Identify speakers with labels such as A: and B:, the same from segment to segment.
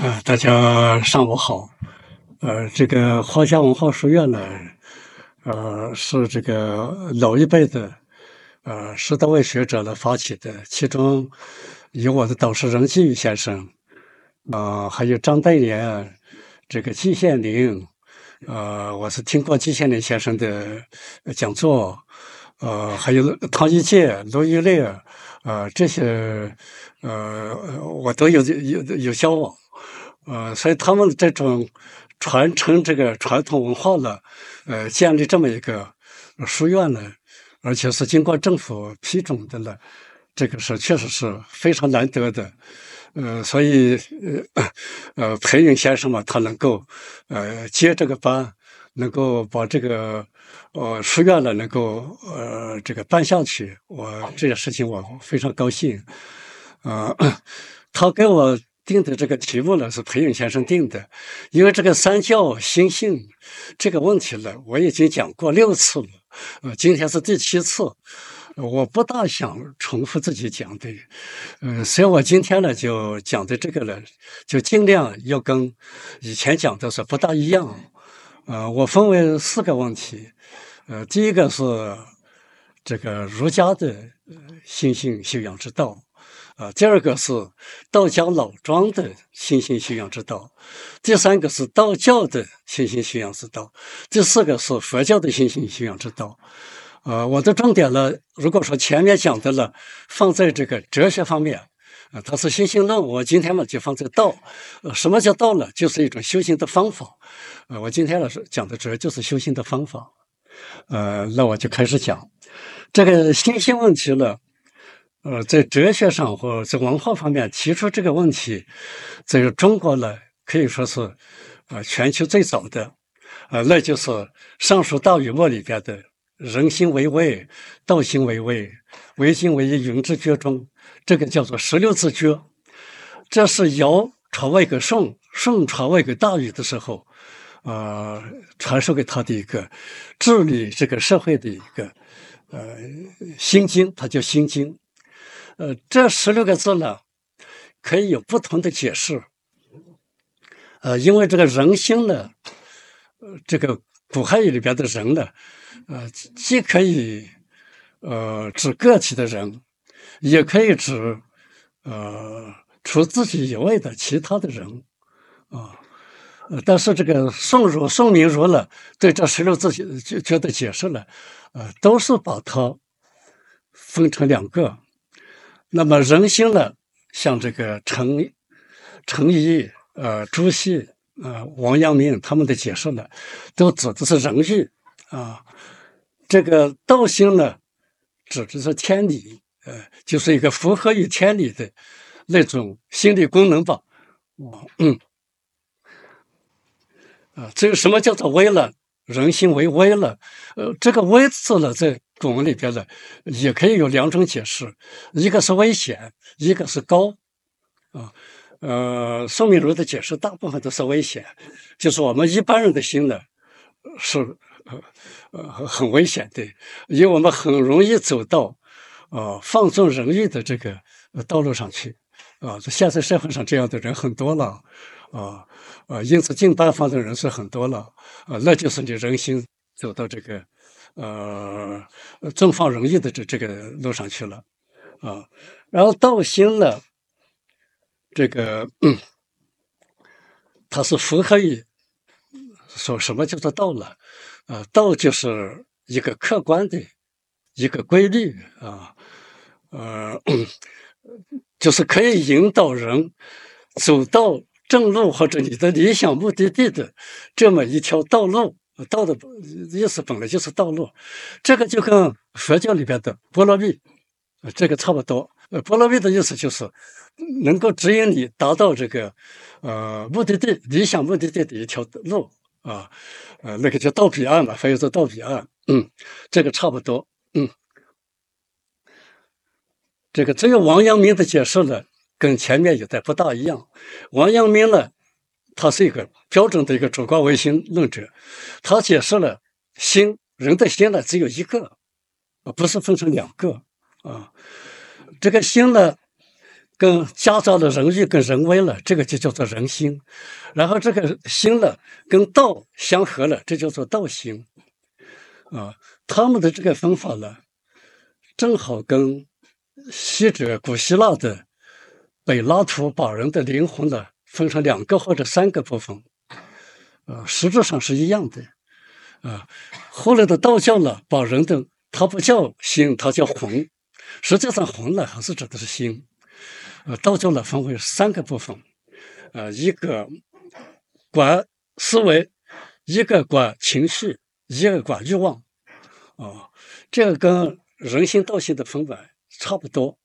A: 大家上午好。这个华夏文化书院呢，是这个老一辈的10多位学者呢发起的，其中有我的导师任继宇先生，还有张岱年，这个季羡林，我是听过季羡林先生的讲座，还有汤一介、罗玉烈，这些我都有交往。所以他们这种传承这个传统文化呢，建立这么一个书院呢，而且是经过政府批准的了，这个是确实是非常难得的。所以裴云先生嘛，他能够接这个班，能够把这个书院呢能够这个办下去，这件事情我非常高兴。他给我定的这个题目呢是裴云先生定的，因为这个三教心性这个问题呢，我已经讲过6次了，今天是第7次，我不大想重复自己讲的，所以我今天呢就讲的这个呢，就尽量要跟以前讲的是不大一样。我分为4个问题，第一个是这个儒家的心性修养之道。第2个是道家老庄的心性修养之道，第3个是道教的心性修养之道，第4个是佛教的心性修养之道。我的重点呢，如果说前面讲的了，放在这个哲学方面，它是心性论，我今天呢就放在道。什么叫道呢？就是一种修行的方法。我今天呢讲的主要就是修行的方法。那我就开始讲这个心性问题了。在哲学上或在文化方面提出这个问题，这个中国呢可以说是全球最早的，那就是《尚书大禹谟》里边的“人心为微，道心为微，为心为一，云之绝中”，这个叫做16字诀。这是尧传位给舜，舜传位给大禹的时候，传授给他的一个治理这个社会的一个心经，它叫心经。这16个字呢，可以有不同的解释。因为这个人心呢，这个古汉语里边的人呢，既可以指个体的人，也可以指除自己以外的其他的人但是这个宋明儒呢，对这16字诀的解释呢，都是把它分成2个。那么人心呢，像这个程颐、朱熹、王阳明他们的解释呢，都指的是人欲这个道心呢，指的是天理，就是一个符合于天理的那种心理功能吧。至于什么叫做微呢？人心为微了，这个微字呢，在古文里边呢，也可以有2种解释，一个是危险，一个是高。宋明儒的解释大部分都是危险，就是我们一般人的心呢，是很危险的，因为我们很容易走到放纵人欲的这个道路上去。现在社会上这样的人很多了。因此进班方的人是很多了，那就是你人心走到这个纵放人欲的这个路上去了然后道心呢，这个它是符合于说什么叫做道呢？道就是一个客观的一个规律就是可以引导人走到正路或者你的理想目的地的这么一条道路。道的意思本来就是道路，这个就跟佛教里边的波罗蜜这个差不多。波罗蜜的意思就是能够指引你达到这个目的地理想目的地的一条路那个叫道彼岸嘛，翻译作道彼岸。这个差不多。这个只有王阳明的解释呢，跟前面有点不大一样。王阳明呢，他是一个标准的一个主观唯心论者，他解释了心，人的心呢只有一个，不是分成2个这个心呢， 跟夹杂了人欲跟人为了，这个就叫做人心。然后这个心了跟道相合了，这叫做道心。他们的这个分法呢，正好跟西哲古希腊的柏拉图把人的灵魂呢分成2个或者3个部分，实质上是一样的。后来的道教呢，把人的它不叫心，它叫魂。实际上魂呢还是指的是心。道教呢分为3个部分，一个管思维，一个管情绪，一个管欲望。这个跟人心道心的分法差不多。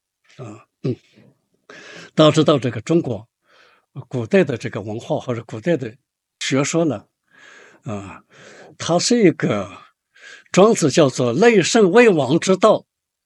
A: 大家知道这个中国古代的这个文化或者古代的学说呢，它是一个庄子叫做内圣未王之道。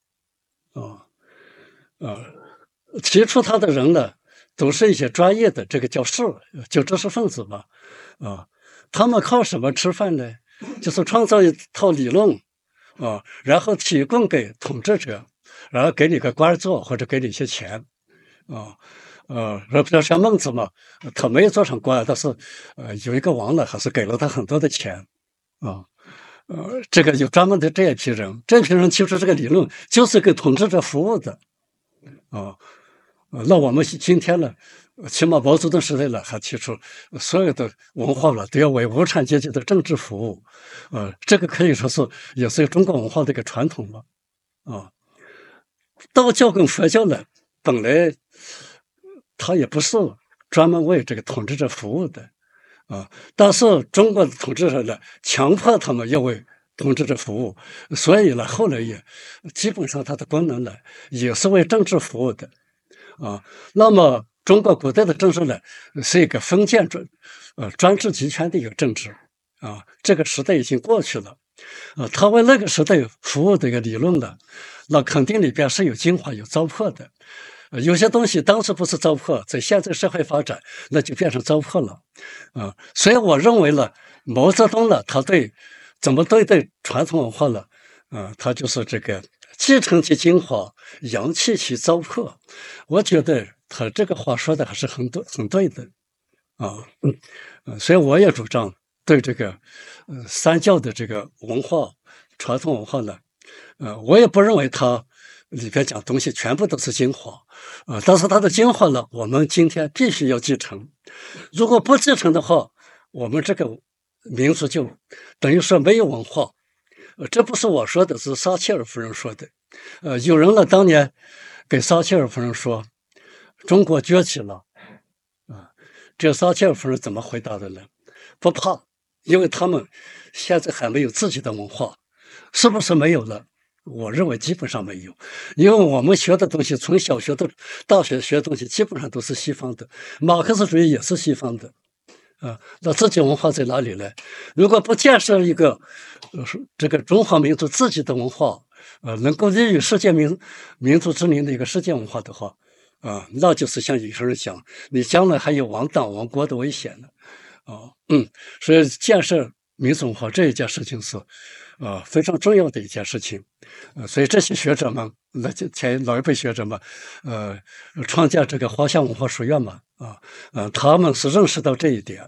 A: 提出他的人呢，都是一些专业的，这个叫士，就知识分子嘛。他们靠什么吃饭呢？就是创造一套理论，然后提供给统治者，然后给你个官做，或者给你一些钱。比如像孟子嘛，他没有做成官，但是有一个王呢，还是给了他很多的钱。这个有专门的这一批人，这批人提出这个理论，就是给统治者服务的。那我们今天呢，起码毛泽东时代了，还提出所有的文化了都要为无产阶级的政治服务。这个可以说是也是中国文化的一个传统了。道教跟佛教呢，本来它也不是专门为这个统治者服务的。但是中国的统治者呢，强迫他们要为统治者服务，所以呢，后来也基本上它的功能呢，也是为政治服务的。那么中国古代的政治呢，是一个封建专制集权的一个政治。这个时代已经过去了。他为那个时代服务的一个理论呢，那肯定里边是有精华有糟粕的。有些东西当时不是糟粕，在现在社会发展，那就变成糟粕了。所以我认为呢，毛泽东呢，他怎么对待传统文化呢？他就是这个继承其精华，扬弃其糟粕。我觉得他这个话说的还是很对的。所以我也主张对这个三教的这个文化传统文化呢，我也不认为它里边讲东西全部都是精华。但是它的精华呢，我们今天必须要继承。如果不继承的话，我们这个民族就等于说没有文化。这不是我说的，是撒切尔夫人说的。有人呢当年给撒切尔夫人说中国崛起了。这撒切尔夫人怎么回答的呢？不怕，因为他们现在还没有自己的文化。是不是没有了？我认为基本上没有，因为我们学的东西，从小学到大学学的东西，基本上都是西方的。马克思主义也是西方的。那自己文化在哪里呢？如果不建设一个这个中华民族自己的文化，能够立于世界民族之林的一个世界文化的话，那就是像有些人讲，你将来还有亡党亡国的危险呢。所以建设民族文化这一件事情是非常重要的一件事情。所以这些学者们，前老一辈学者们，创建这个华夏文化书院嘛，他们是认识到这一点。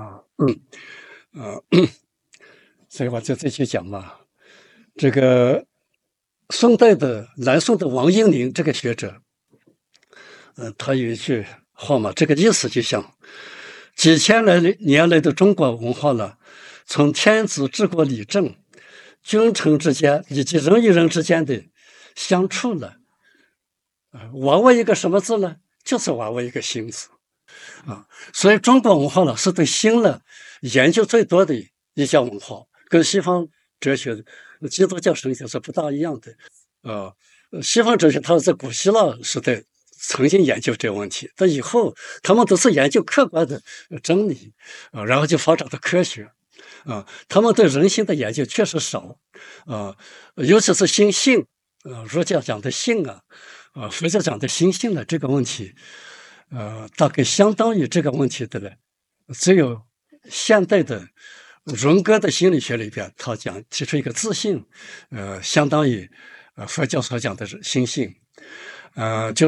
A: 所以我就继续讲嘛。这个南宋的王英龄这个学者，他有一句话嘛，这个意思就像几千年来的中国文化呢，从天子治国理政、君臣之间以及人与人之间的相处呢，玩味一个什么字呢？就是玩味一个心字。所以中国文化呢，是对心呢研究最多的一项文化，跟西方哲学、基督教神学是不大一样的。西方哲学它在古希腊时代曾经研究这个问题，但以后他们都是研究客观的真理，然后就发展到科学。他们对人心的研究确实少。尤其是心性，儒家讲的性佛教讲的心性的这个问题，大概相当于这个问题的呢，只有现代的荣格的心理学里边，他提出一个自信，相当于佛教所讲的心性。就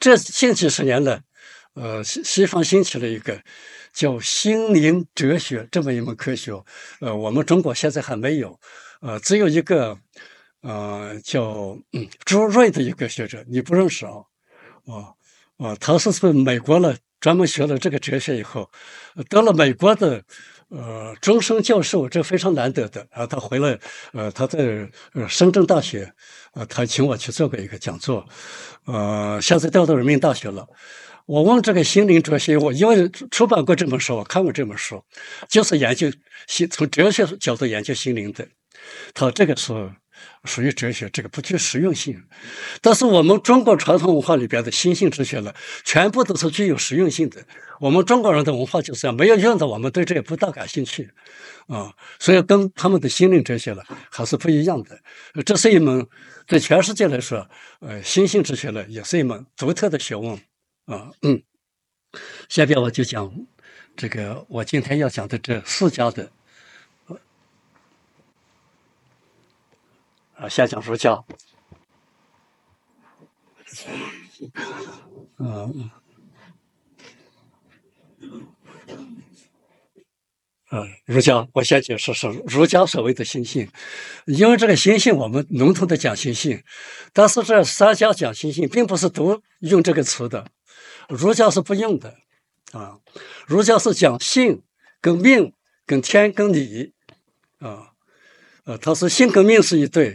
A: 这近几十年呢，西方兴起了一个叫心灵哲学这么一门科学，我们中国现在还没有，只有一个，叫朱瑞的一个学者，你不认识啊？他是从美国了，专门学了这个哲学以后，得了美国的终身教授，这非常难得的啊。他回来，他在深圳大学，他请我去做过一个讲座，现在调到人民大学了。我问这个心灵哲学，我因为出版过这本书，我看过这本书，就是研究从哲学角度研究心灵的。他这个是属于哲学，这个不具实用性。但是我们中国传统文化里边的心性哲学呢，全部都是具有实用性的。我们中国人的文化就是这样，没有用的，我们对这也不大感兴趣所以跟他们的心灵哲学呢还是不一样的。这是一门对全世界来说，心性哲学呢也是一门独特的学问下边我就讲这个我今天要讲的这4家的先讲儒家。儒家，我先解释是儒家所谓的心性，因为这个心性我们笼统的讲心性，但是这3家讲心性并不是都用这个词的，儒家是不用的儒家是讲性跟命跟天跟理它是性跟命是一对，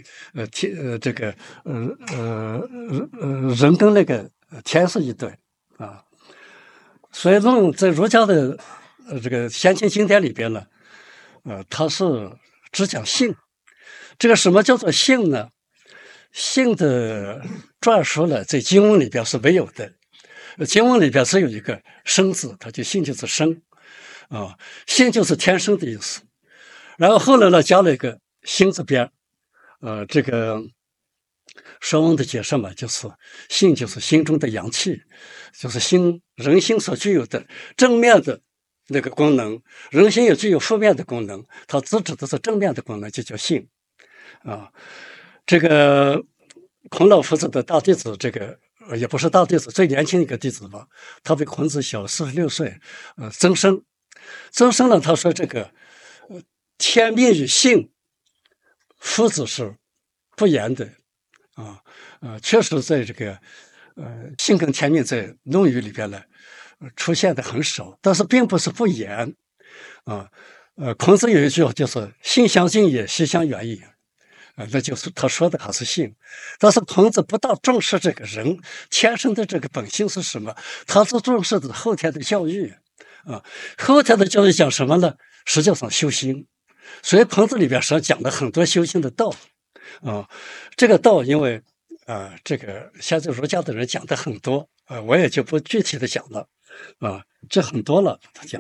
A: 人跟那个天是一对所以在儒家的这个先秦经典里边呢，它是只讲性。这个什么叫做性呢？性的篆书呢，在经文里边是没有的，经文里边只有一个生字，它就性就是生性就是天生的意思。然后后来呢，加了一个心字边这个说文的解释嘛，就是性就是心中的阳气，就是人心所具有的正面的那个功能，人心也具有负面的功能，它只指的是正面的功能，就叫性这个孔老夫子的大弟子，这个也不是大弟子，最年轻一个弟子吧，他比孔子小46岁，曾参。曾参呢，他说这个天命与性，夫子是不言的确实在这个性跟天命在《论语》里边呢出现的很少，但是并不是不言孔子有一句话就是“性相近也，习相远也”那就是他说的还是性，但是孔子不大重视这个人天生的这个本性是什么，他是重视的后天的教育后天的教育讲什么呢？实际上修心，所以孔子里边实际上讲了很多修行的道这个道因为这个现在儒家的人讲的很多我也就不具体的讲了这很多了他讲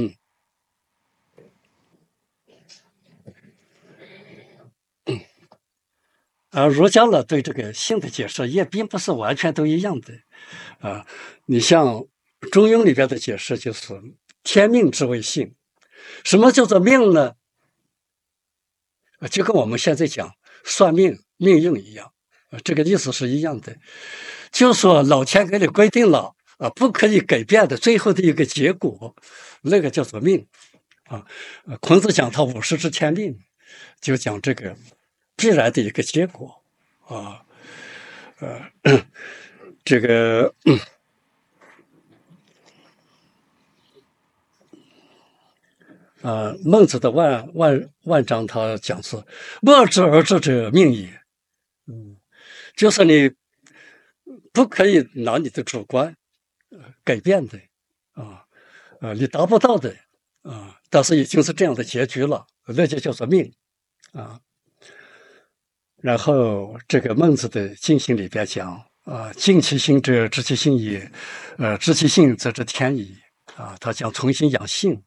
A: 儒家呢对这个性的解释也并不是完全都一样的你像《中庸》里边的解释就是天命之谓性，什么叫做命呢？就跟我们现在讲算命命运一样这个意思是一样的，就说老天给你规定了不可以改变的最后的一个结果，那个叫做命孔子讲他50之天命，就讲这个必然的一个结果这个孟子的万章他讲是莫之而知者命也就是你不可以拿你的主观改变的你达不到的但是已经是这样的结局了，那就叫做命然后这个孟子的尽行里边讲尽其心者知其性也知其性则知天矣他讲从心养性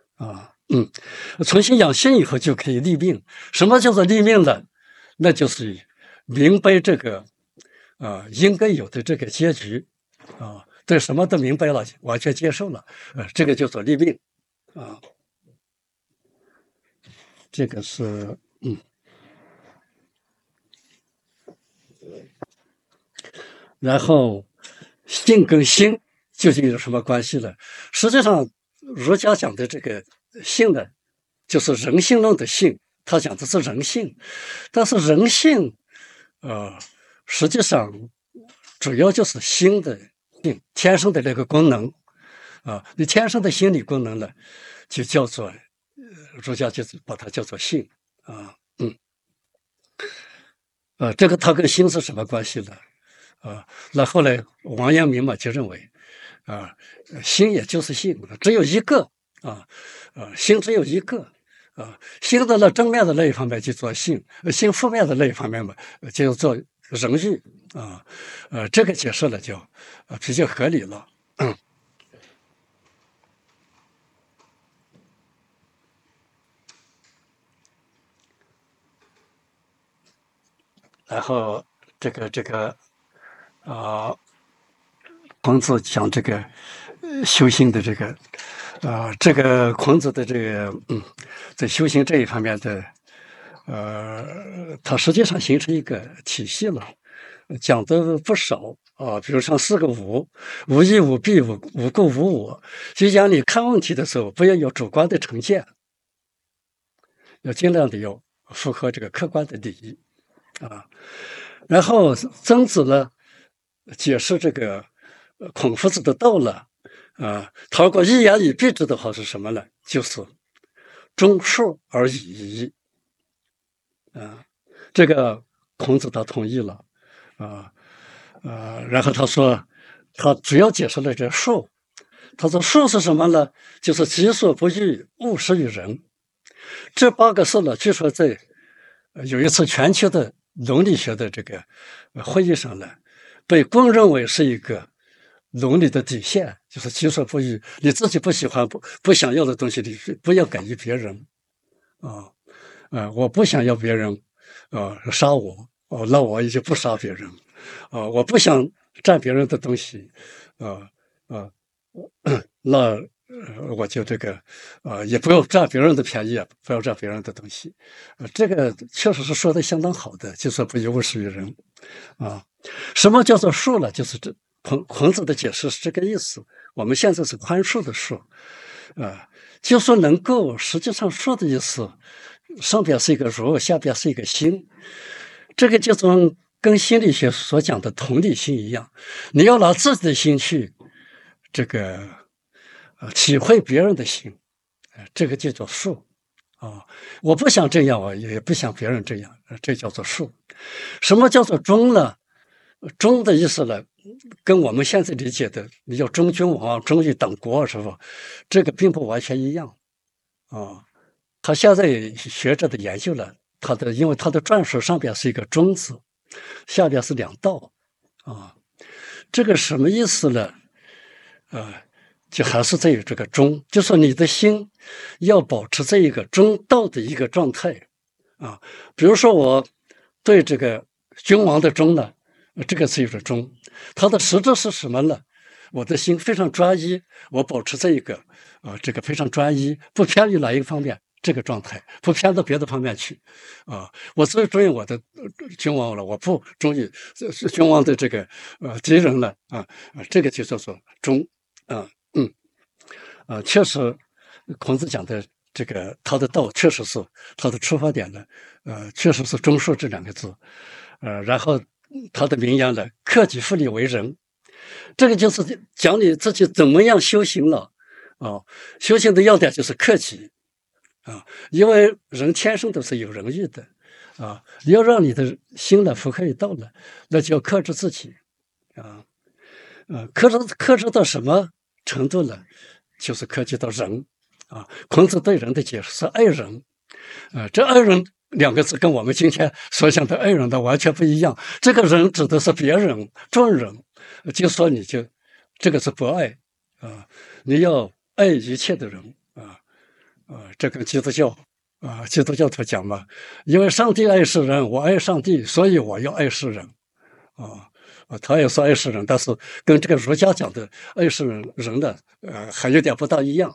A: 从心养性以后就可以立命。什么叫做立命呢？那就是明白这个应该有的这个结局对什么都明白了，完全接受了这个叫做立命这个是然后性跟心究竟有什么关系呢？实际上，儒家讲的这个性呢，就是人性论的性，他讲的是人性，但是人性，实际上主要就是心的性，天生的那个功能你天生的心理功能呢，就叫做儒家就是把它叫做性这个它跟心是什么关系呢？那后来王阳明嘛就认为心也就是性，只有一个心只有一个心的那正面的那一方面就做性，心负面的那一方面嘛就做人欲这个解释了就比较合理了。然后这个孔子讲这个修行的这个孔子的在修行这一方面的它实际上形成一个体系了，讲的不少比如像4个无：无义、无弊、无故、无我。就讲你看问题的时候，不要有主观的成见，要尽量的要符合这个客观的利益然后曾子呢解释这个孔夫子的道呢他如果一言以蔽之的话是什么呢？就是忠恕而已矣这个孔子他同意了然后他说他主要解释了这恕，他说恕是什么呢？就是己所不欲，勿施于人。这8个字呢，据说在有一次全球的伦理学的这个会议上呢，被公认为是一个伦理的底线，就是己所不欲，你自己不喜欢不想要的东西，你不要给予别人我不想要别人杀我那我也就不杀别人我不想占别人的东西那我就也不要占别人的便宜不要占别人的东西这个确实是说的相当好的，就说不以物施于人什么叫做恕呢？就是孔子的解释是这个意思。我们现在是宽恕的恕就说能够实际上恕的意思，上边是一个如，下边是一个心，这个就跟心理学所讲的同理心一样，你要拿自己的心去体会别人的心这个就叫恕我不想这样也不想别人这样这叫做恕。什么叫做忠呢？忠的意思呢，跟我们现在理解的你要忠君王、忠于党国是吧？这个并不完全一样他现在学者的研究了因为他的篆书上边是一个忠字，下边是2道这个什么意思呢？就还是在于这个忠，就说你的心要保持这一个中道的一个状态比如说我对这个君王的忠呢，这个是一个忠，它的实质是什么呢？我的心非常专一，我保持这个非常专一，不偏于哪一个方面，这个状态不偏到别的方面去我最忠于我的君王了，我不忠于君王的敌人了这个就叫做忠确实孔子讲的他的道确实是他的出发点呢确实是忠恕这2个字然后他的名言呢，克己复礼为仁，这个就是讲你自己怎么样修行了修行的要点就是克己因为人天生都是有仁义的要让你的心呢符合于道呢，那就要克制自己克制到什么程度呢？就是克制到仁孔子对人的解释是爱人这爱人2个字跟我们今天所讲的爱人的完全不一样。这个人指的是别人众人，就说你这个是博爱你要爱一切的人这跟基督教徒讲嘛，因为上帝爱世人，我爱上帝，所以我要爱世人他也说爱世人，但是跟这个儒家讲的爱世人的还有点不大一样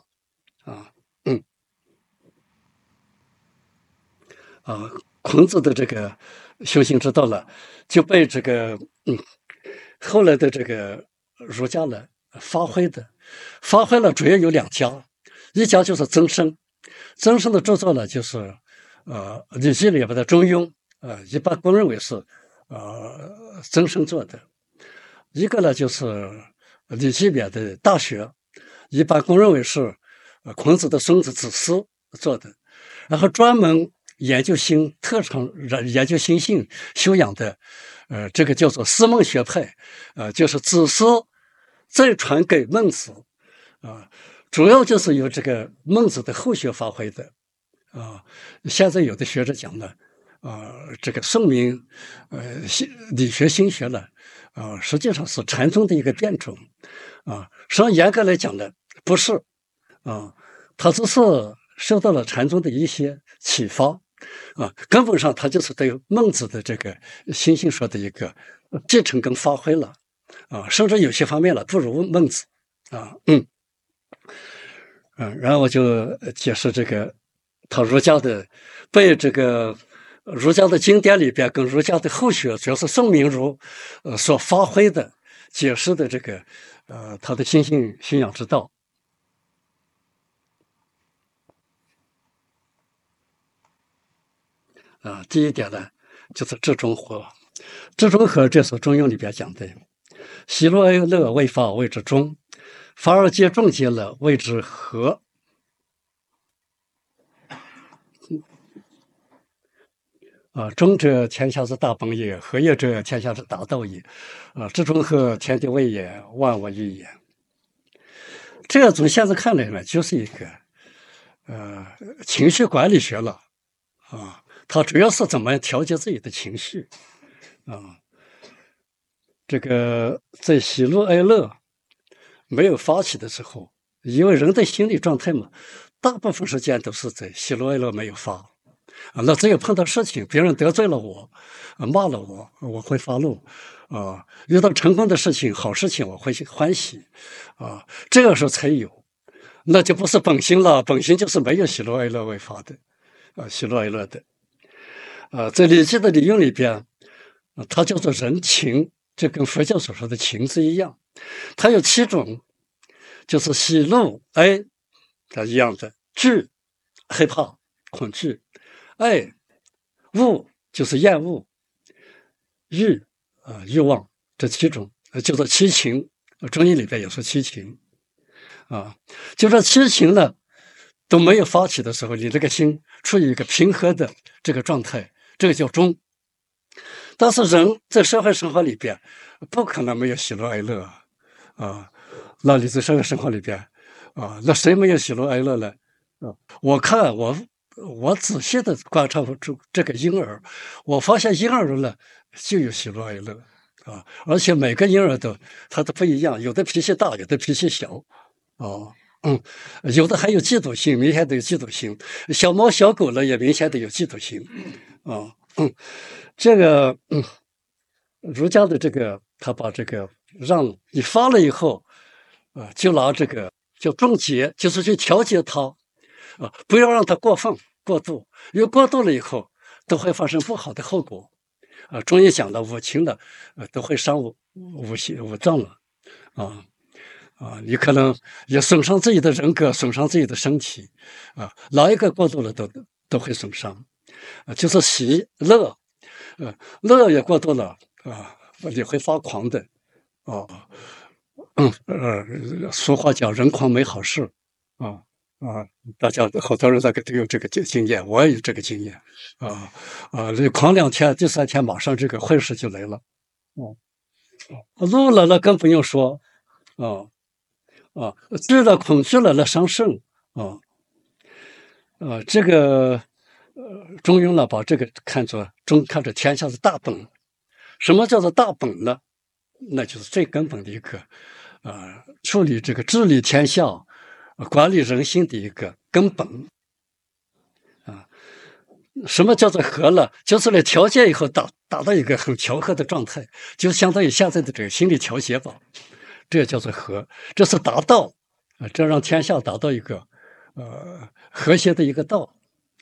A: 孔子的这个修行之道了，就被后来的儒家呢发挥的，发挥了主要有两家，一家就是曾参，曾参的著作呢就是《礼记》里边的《中庸》，一般公认为是曾参做的；一个呢就是《礼记》里边的《大学》，一般公认为是孔子的孙子子思做的，然后专门研究特长研究心性修养的，这个叫做思孟学派，就是子思再传给孟子，主要就是由这个孟子的后学发挥的，现在有的学者讲呢，这个宋明，理学心学呢，实际上是禅宗的一个变种，实际上严格来讲呢，不是，他只是受到了禅宗的一些启发，根本上他就是对孟子的这个心性说的一个继承跟发挥了，甚至有些方面了不如孟子，然后我就解释这个他儒家的被这个儒家的经典里边跟儒家的后学，主要是宋明儒所发挥的解释的这个他的心性修养之道。第一点呢，就是至中和。至中和，这是《中庸》里边讲的，喜怒哀乐未发谓之中，发而皆众皆乐谓之和。中者天下之大本也，和也者天下之大道也。至中和，天地未也，万物一也。这个从现在看来呢，就是一个情绪管理学了，它主要是怎么调节自己的情绪，这个在喜怒哀乐没有发起的时候，因为人的心理状态嘛，大部分时间都是在喜怒哀乐没有发。那只有碰到事情，别人得罪了我，骂了我，我会发怒，遇到成功的事情、好事情，我会欢喜，这个时候才有，那就不是本心了，本心就是没有喜怒哀乐未发的，喜怒哀乐的，在《礼记》的理论里边，它叫做人情，这跟佛教所说的情是一样，它有7种，就是喜怒哀，它一样的，惧，害怕、恐惧。爱恶就是厌恶，欲欲望，这7种叫做七情。中医里边也说七情，就这七情呢都没有发起的时候，你这个心处于一个平和的这个状态，这个叫中。但是人在社会生活里边不可能没有喜怒哀乐那你在社会生活里边那谁没有喜怒哀乐呢？我看我仔细的观察这个婴儿，我发现婴儿呢就有喜怒哀乐而且每个婴儿他都不一样，有的脾气大，有的脾气小有的还有嫉妒心，明显的有嫉妒心，小猫小狗呢也明显的有嫉妒心这个儒家的这个他把这个让你发了以后就拿这个叫重节，就是去调节它不要让它过分过度，因为过度了以后都会发生不好的后果中医讲的五情呢都会伤五脏了你可能也损伤自己的人格，损伤自己的身体哪一个过度了都会损伤就是喜乐乐也过度了你会发狂的俗话讲人狂没好事大家好多人都有这个经验，我也有这个经验你狂2天，第3天马上这个坏事就来了怒了那更不用说惧了恐惧了那伤肾这个中庸呢把这个看作天下是大本。什么叫做大本呢？那就是最根本的一个处理这个治理天下管理人心的一个根本什么叫做和呢？就是来调节以后达到一个很调和的状态，就相当于现在的这个心理调节吧，这叫做和，这是达到这让天下达到一个和谐的一个道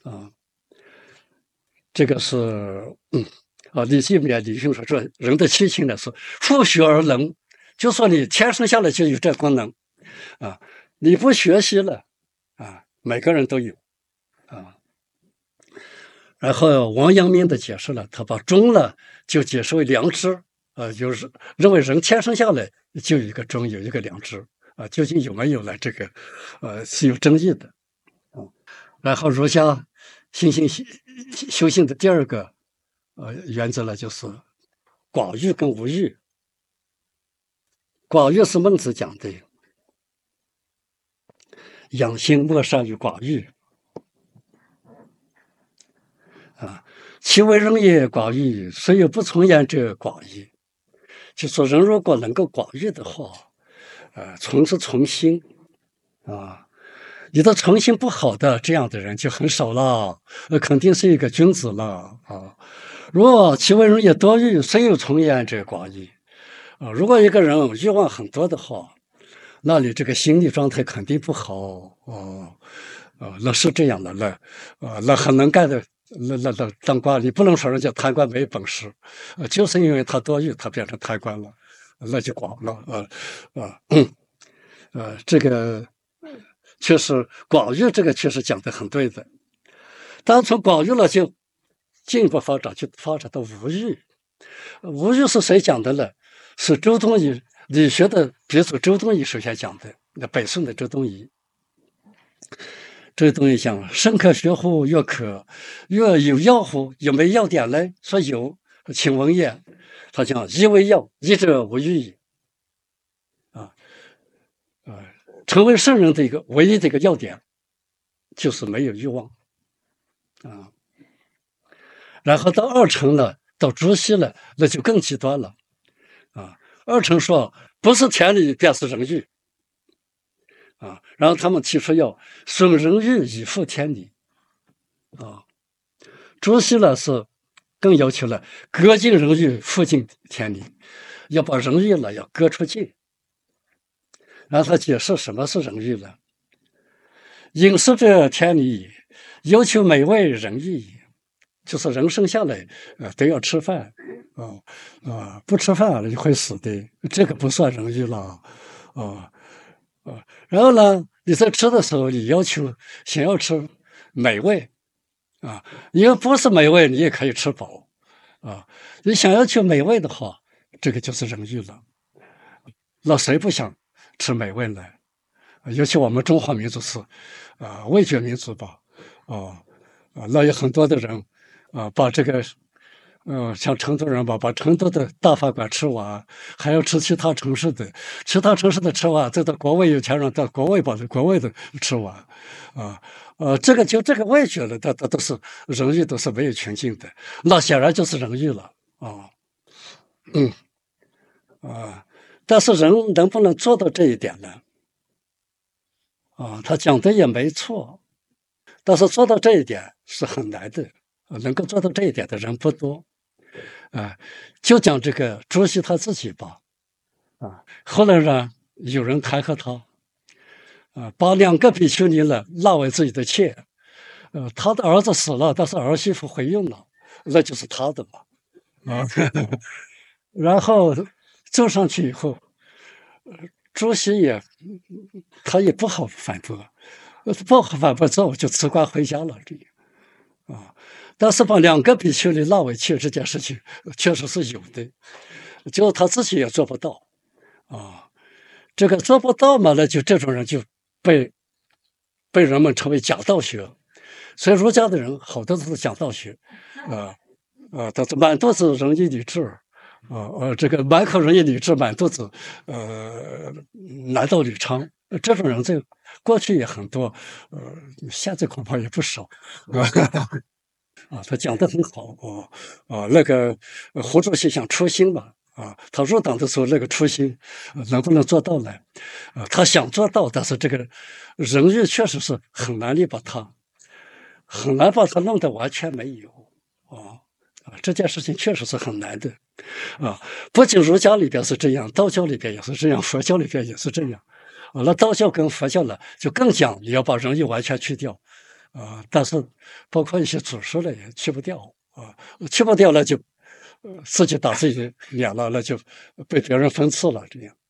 A: 这个是《礼记》里面李兄说人的七情呢是复学而能， 就说你天生下来就有这功能啊，你不学习了啊，每个人都有啊。然后王阳明的解释了，他把忠了就解释为良知，就是认为人天生下来就有一个忠，有一个良知啊，究竟有没有呢？这个是有争议的啊。然后儒家修行的第二个原则呢，就是寡欲跟无欲。寡欲是孟子讲的，养心莫善于寡欲啊。其为人也寡欲，虽有不从焉者寡欲。就说人如果能够寡欲的话，从是从心啊。你的诚心不好的这样的人就很少了，肯定是一个君子了啊。如果其为人也多欲，虽有从焉者寡欲啊。如果一个人欲望很多的话，那你这个心理状态肯定不好哦。那是这样的，那很能干的，那当官，你不能说人家贪官没本事，就是因为他多欲，他变成贪官了，那就寡了，这个确实寡欲，这个确实讲的很对的。但从寡欲了，就进一步发展，就发展到无欲。无欲是谁讲的呢？是周东夷理学的鼻祖周东夷首先讲的。那北宋的周东夷，这个东西讲生可学乎？药可，药有药乎？有没有药典呢？说有，请闻也。他讲医为药，医者无欲矣。成为圣人的一个唯一的一个要点，就是没有欲望啊。然后到二程了，到朱熹了，那就更极端了啊。二程说不是天理便是人欲啊，然后他们提出要损人欲以复天理啊。朱熹呢是更要求了割尽人欲，复尽天理，要把人欲呢要割出尽。然后他解释什么是人欲呢？饮食者天理也，要求美味人欲也。就是人生下来都要吃饭不吃饭你会死的，这个不算人欲了然后呢，你在吃的时候，你想要吃美味啊，因为不是美味，你也可以吃饱啊。你想要求美味的话，这个就是人欲了。那谁不想吃美味呢？尤其我们中华民族是味觉民族吧那有很多的人把这个像成都人吧，把成都的大饭馆吃完，还要吃其他城市的吃完，再到国外有钱人到国外把国外的吃完这个味觉了，它都是人欲，都是没有穷尽的，那显然就是人欲了但是人能不能做到这一点呢？他讲的也没错，但是做到这一点是很难的，能够做到这一点的人不多就讲这个朱熹他自己吧后来呢，有人弹劾他把2个比丘尼呢纳为自己的妾他的儿子死了，但是儿媳妇怀孕了，那就是他的嘛然后奏上去以后，朱熹他也不好反驳，之后就辞官回家了。这样但是把2个比丘尼纳为妾这件事情确实是有的，就他自己也做不到这个做不到嘛，那就这种人就被人们称为假道学。所以儒家的人好多都是讲道学他是满肚子仁义礼智这个满口仁义礼智，满肚子男盗女娼，这种人在过去也很多现在恐怕也不少他讲得很好那个胡主席想出新嘛他入党的时候那个初心能不能做到呢？他想做到，但是这个人欲确实是很难把它弄得完全没有这件事情确实是很难的不仅儒家里边是这样，道教里边也是这样，佛教里边也是这样那道教跟佛教呢就更讲你要把人欲完全去掉但是包括一些祖师呢也去不掉去不掉了就自己打自己的脸了，那就被别人讽刺了这样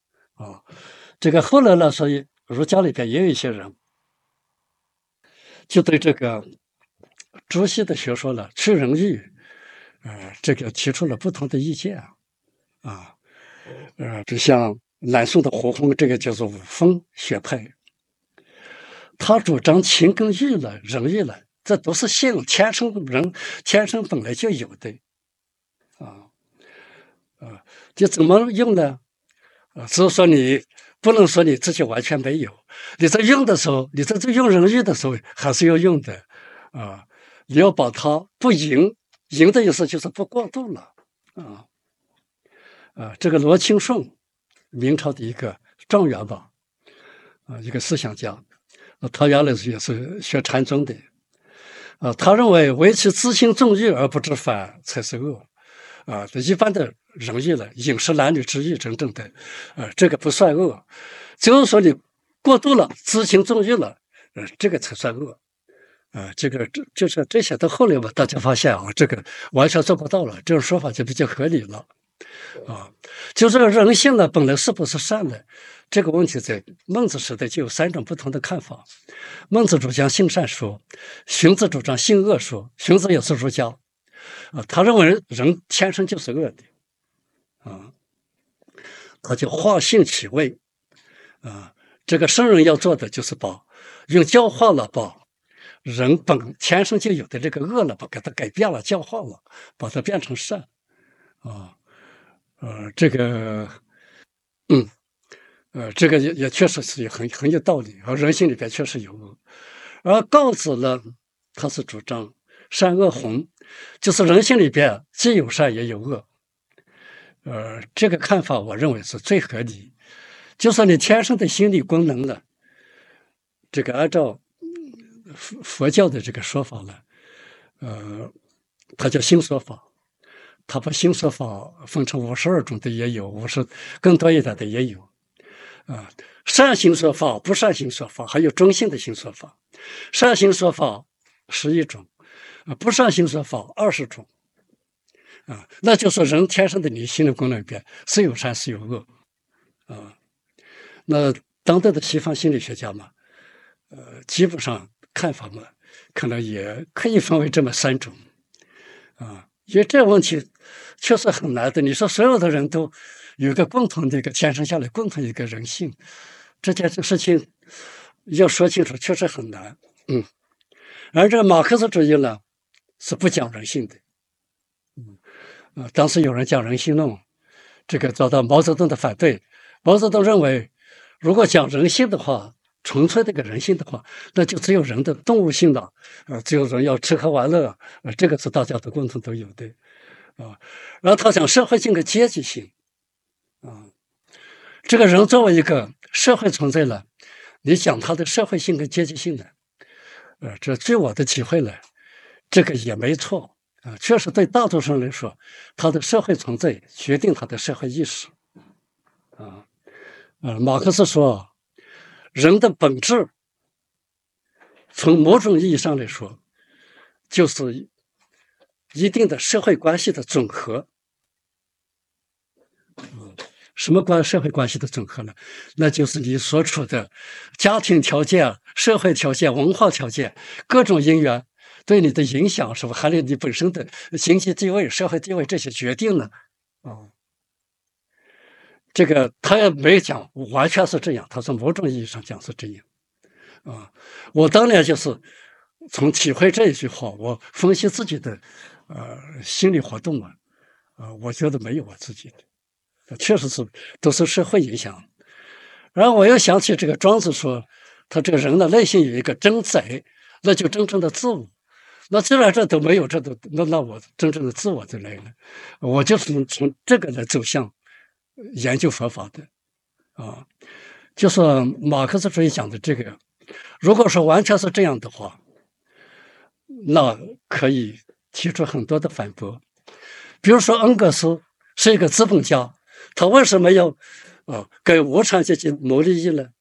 A: 啊。这个后来呢，所以儒家里边也有一些人就对这个朱熹的学说呢，去人欲，这个提出了不同的意见啊。就像南宋的胡风，这个叫做五风学派，他主张情跟欲了、人欲了，这都是性天生本来就有的啊。就怎么用呢？只是说你不能说你自己完全没有，你在用的时候，你在这用人欲的时候还是要用的啊。你要把它不淫，淫的意思就是不过度了啊。这个罗庆顺，明朝的一个状元吧，一个思想家，他原来也是学禅宗的，他认为为其自性纵欲而不知反才是恶，一般的人欲了，饮食男女之欲等等的，这个不算恶，就是说你过度了，自性纵欲了，这个才算恶。就是这些到后来吧，大家发现这个完全做不到了，这种说法就比较合理了。就是人性呢，本来是不是善的，这个问题在孟子时代就有3种不同的看法。孟子主张性善说，荀子主张性恶说。荀子也是儒家，他认为人天生就是恶的，他就化性起位，这个圣人要做的就是用教化了把人天生就有的这个恶了，把给它改变了、教化了，把它变成善这个，这个也确实是很有道理，而人性里边确实有恶。而告子呢，他是主张善恶混，就是人性里边既有善也有恶。这个看法我认为是最合理。就是你天生的心理功能呢，这个按照佛教的这个说法呢，它叫心说法。他把心说法分成52种的也有，50更多一点的也有。善心说法、不善心说法，还有中性的心说法。善心说法11种，不善心说法20种。那就是人天生的你心理功能里边是有善是有恶。那当代的西方心理学家嘛，基本上看法嘛，可能也可以分为这么3种。因为这个问题确实很难的。你说所有的人都有一个共同的一个天生下来共同一个人性，这件事情要说清楚确实很难。而这个马克思主义呢是不讲人性的。当时有人讲人性论，这个遭到毛泽东的反对。毛泽东认为，如果讲人性的话，纯粹这个人性的话，那就只有人的动物性了，只有人要吃喝玩乐，这个是大家都共同都有的，然后他讲社会性和阶级性，这个人作为一个社会存在了，你讲他的社会性跟阶级性呢，这据我的体会呢，这个也没错，确实对大多数人来说，他的社会存在决定他的社会意识，马克思说。人的本质，从某种意义上来说，就是一定的社会关系的总和。什么社会关系的总和呢？那就是你所处的家庭条件、社会条件、文化条件各种因缘对你的影响，是不还有你本身的经济地位、社会地位这些决定呢？这个他也没讲完全是这样，他从某种意义上讲是这样。我当年就是从体会这一句话，我分析自己的心理活动嘛，我觉得没有我自己的，确实是都是社会影响。然后我又想起这个庄子说，他这个人的内心有一个真宰，那就真正的自我。那既然这都没有，那我真正的自我就来了。我就是从这个来走向研究佛法的，就是马克思主义讲的这个，如果说完全是这样的话，那可以提出很多的反驳。比如说恩格斯是一个资本家，他为什么要给无产阶级谋利益呢？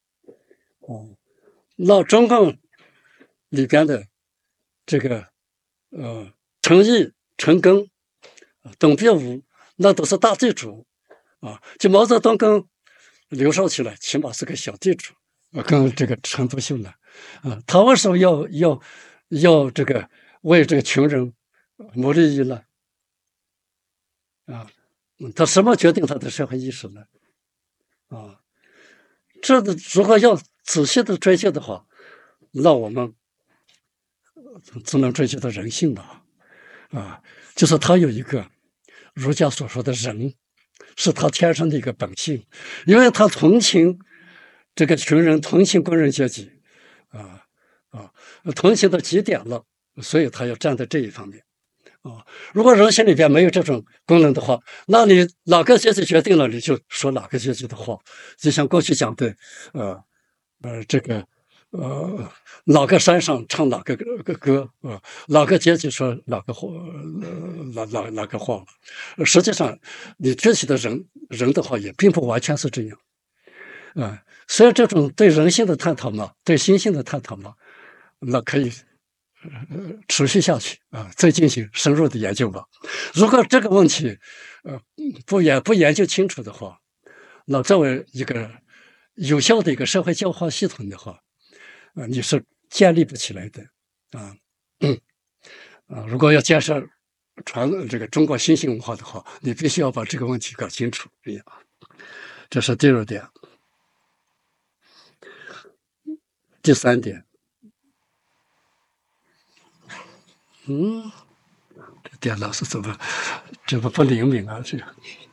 A: 那中共里边的这个陈毅、陈赓、董必武，那都是大地主。就毛泽东跟刘少奇呢，起码是个小地主，跟这个陈独秀呢，他为什么要这个为这个穷人谋利益呢？他什么决定他的社会意识呢？这如果要仔细的追究的话，那我们只能追究到人性了。就是他有一个儒家所说的仁，是他天生的一个本性，因为他同情这个穷人，同情工人阶级，同情到极点了，所以他要站在这一方面。如果人性里边没有这种功能的话，那你哪个阶级决定了，你就说哪个阶级的话，就像过去讲的，这个哪个山上唱哪个歌哪个阶级说哪个话，哪个话，实际上你具体的人的话也并不完全是这样，所以这种对人性的探讨嘛，对心性的探讨嘛，那可以持续下去再进行深入的研究吧。如果这个问题不研究清楚的话，那作为一个有效的一个社会教化系统的话，你是建立不起来的如果要建设这个中国新型文化的话，你必须要把这个问题搞清楚。这是第二点。第三点，这电脑是怎么不灵敏啊？这个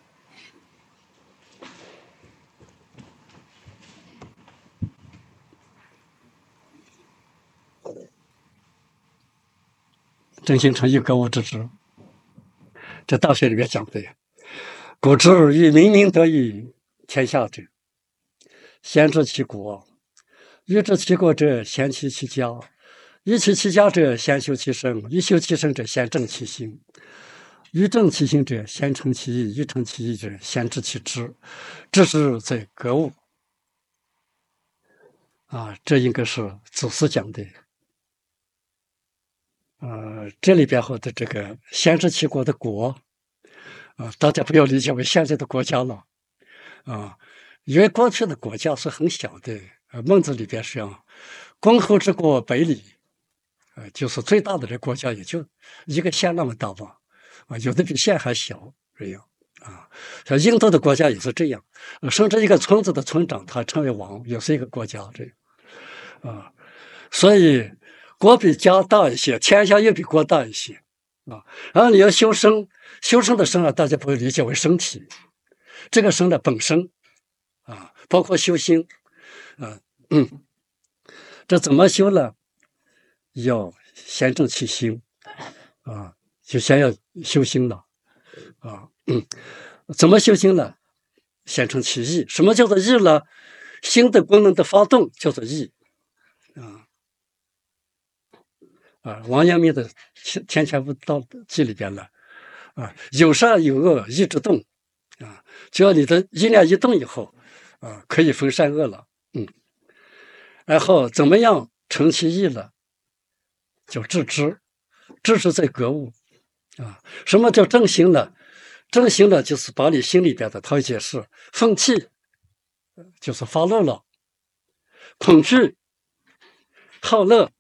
A: 真心诚意，格物致知，这大学里面讲的。古之欲明明德于天下者，先治其国；欲治其国者，先齐其家；欲齐其家者，先修其身；欲修其身者，先正其心；欲正其心者，先诚其意；欲诚其意者，先治其知。这是在格物这应该是祖师讲的。这里边的这个先治其国的国大家不要理解为现在的国家了因为过去的国家是很小的。孟子里边是公侯之国百里，就是最大的这国家也就一个县那么大吧，有的比县还小这样像印度的国家也是这样，甚至一个村子的村长他称为王，也是一个国家这样所以国比家大一些，天下又比国大一些然后你要修身，修身的身大家不会理解为身体，这个身的本身包括修心这怎么修呢？要先正其心就先要修心了怎么修心呢？先正其意。什么叫做意呢？心的功能的发动叫做意王阳明的《天前悟道记》里边呢有善有恶，意之动只要你的意念一动以后可以分善恶了然后怎么样成其意呢？叫致知。致知在格物什么叫正心呢？正心呢，就是把你心里边的，他会解释愤气就是发怒了，恐惧好乐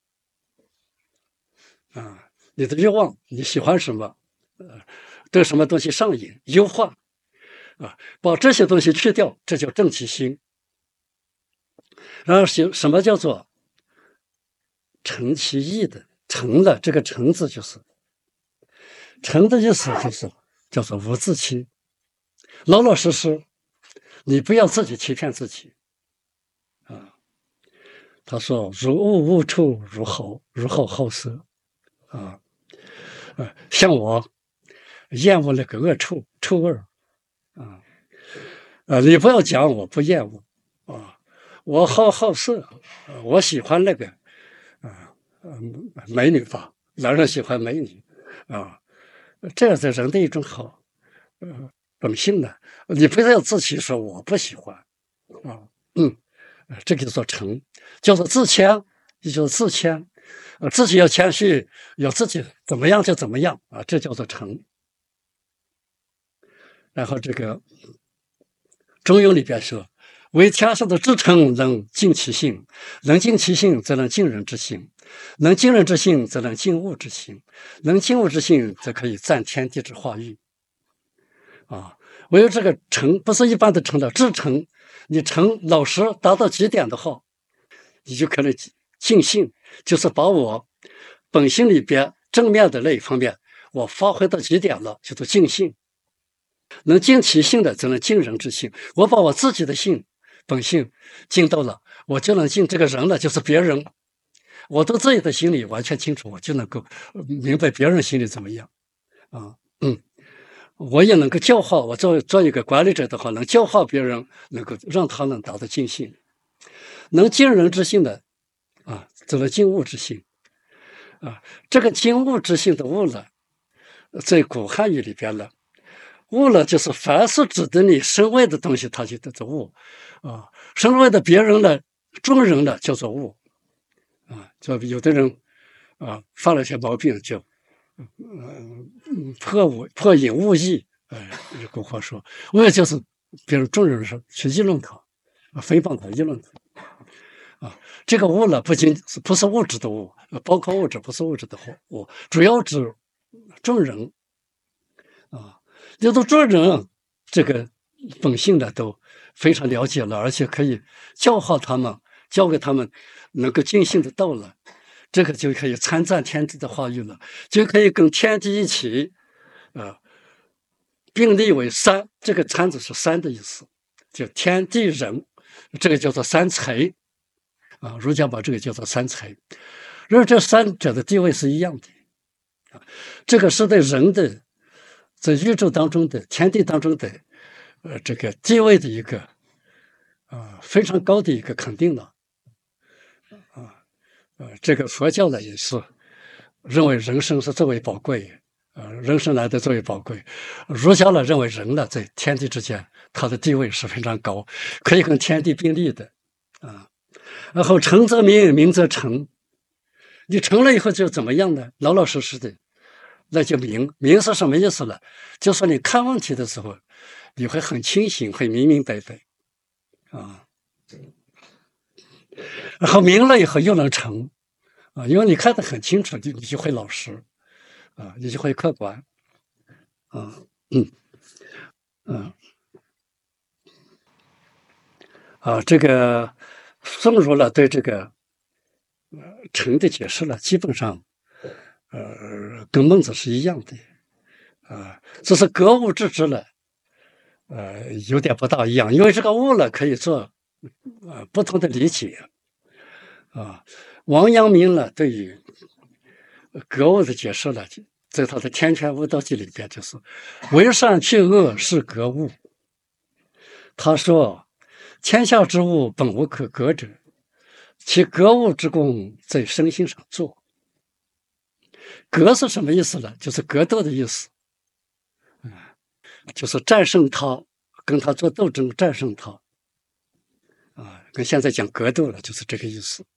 A: 你的欲望，你喜欢什么对什么东西上瘾优化把这些东西去掉，这叫正其心。然后什么叫做成其意的？成了这个成字就是成的意思，就是叫做无自欺，老老实实，你不要自己欺骗自己他说如恶恶臭，如好好色像我厌恶那个恶臭味你不要讲我不厌恶我好色我喜欢那个美女吧，男人喜欢美女这样是人的一种好本性呢。你不要自欺说我不喜欢这个叫做诚，叫做自谦，也就是自谦自己要谦虚，要自己怎么样就怎么样这叫做诚。然后这个中庸里边说为天下的至诚，能尽其性；能尽其性，则能尽人之性；能尽人之性，则能尽物之性；能尽物之性，则可以赞天地之化育。啊，唯有这个诚，不是一般的诚了，至诚。你诚老实达到极点的话，你就可能尽性，就是把我本性里边正面的那一方面，我发挥到极点了，叫做尽性。能尽其性的，则能尽人之性。我把我自己的性本性尽到了，我就能尽这个人了，就是别人。我对自己的心里完全清楚，我就能够明白别人心里怎么样啊。我也能够教化我做一个管理者的话，能教化别人，能够让他能达到尽性，能尽人之性的啊，则能尽物之性啊。这个尽物之性的物呢，在古汉语里边呢，物呢就是凡是指的你身外的东西，它就叫做物啊。身外的别人呢，众人呢叫做物啊。就有的人啊犯了些毛病，就破引物议，古话说，物就是比如众人说去议论他，诽谤他，议论他啊。这个物呢，不是物质的物，包括物质，不是物质的物，主要指众人啊。这都众人这个本性呢都非常了解了，而且可以教化他们，教给他们能够尽性的道了。这个就可以参赞天地的化育了，就可以跟天地一起，并立为三。这个参字是三的意思，就天地人，这个叫做三才啊。儒家把这个叫做三才，而这三者的地位是一样的啊。这个是对人的在宇宙当中的天地当中的这个地位的一个非常高的一个肯定了啊。这个佛教呢也是认为人生是最为宝贵，人生来的最为宝贵。儒家呢认为人呢在天地之间，他的地位是非常高，可以跟天地并立的啊。然后诚则明，明则诚。你成了以后就怎么样呢？老老实实的，那就明。明是什么意思呢？就说你看问题的时候，你会很清醒，会明明白白啊。然后明了以后又能成啊，因为你看得很清楚，你就会老实啊，你就会客观啊。这个宋儒呢对这个诚的解释呢，基本上跟孟子是一样的只是格物致知呢有点不大一样，因为这个物呢可以做不同的理解啊。王阳明呢对于格物的解释呢，在他的《天权悟道记》里边就是为善去恶是格物。他说天下之物本无可格者，其格物之功在身心上做。格是什么意思呢？就是格斗的意思就是战胜他，跟他做斗争，战胜他跟现在讲格斗了，就是这个意思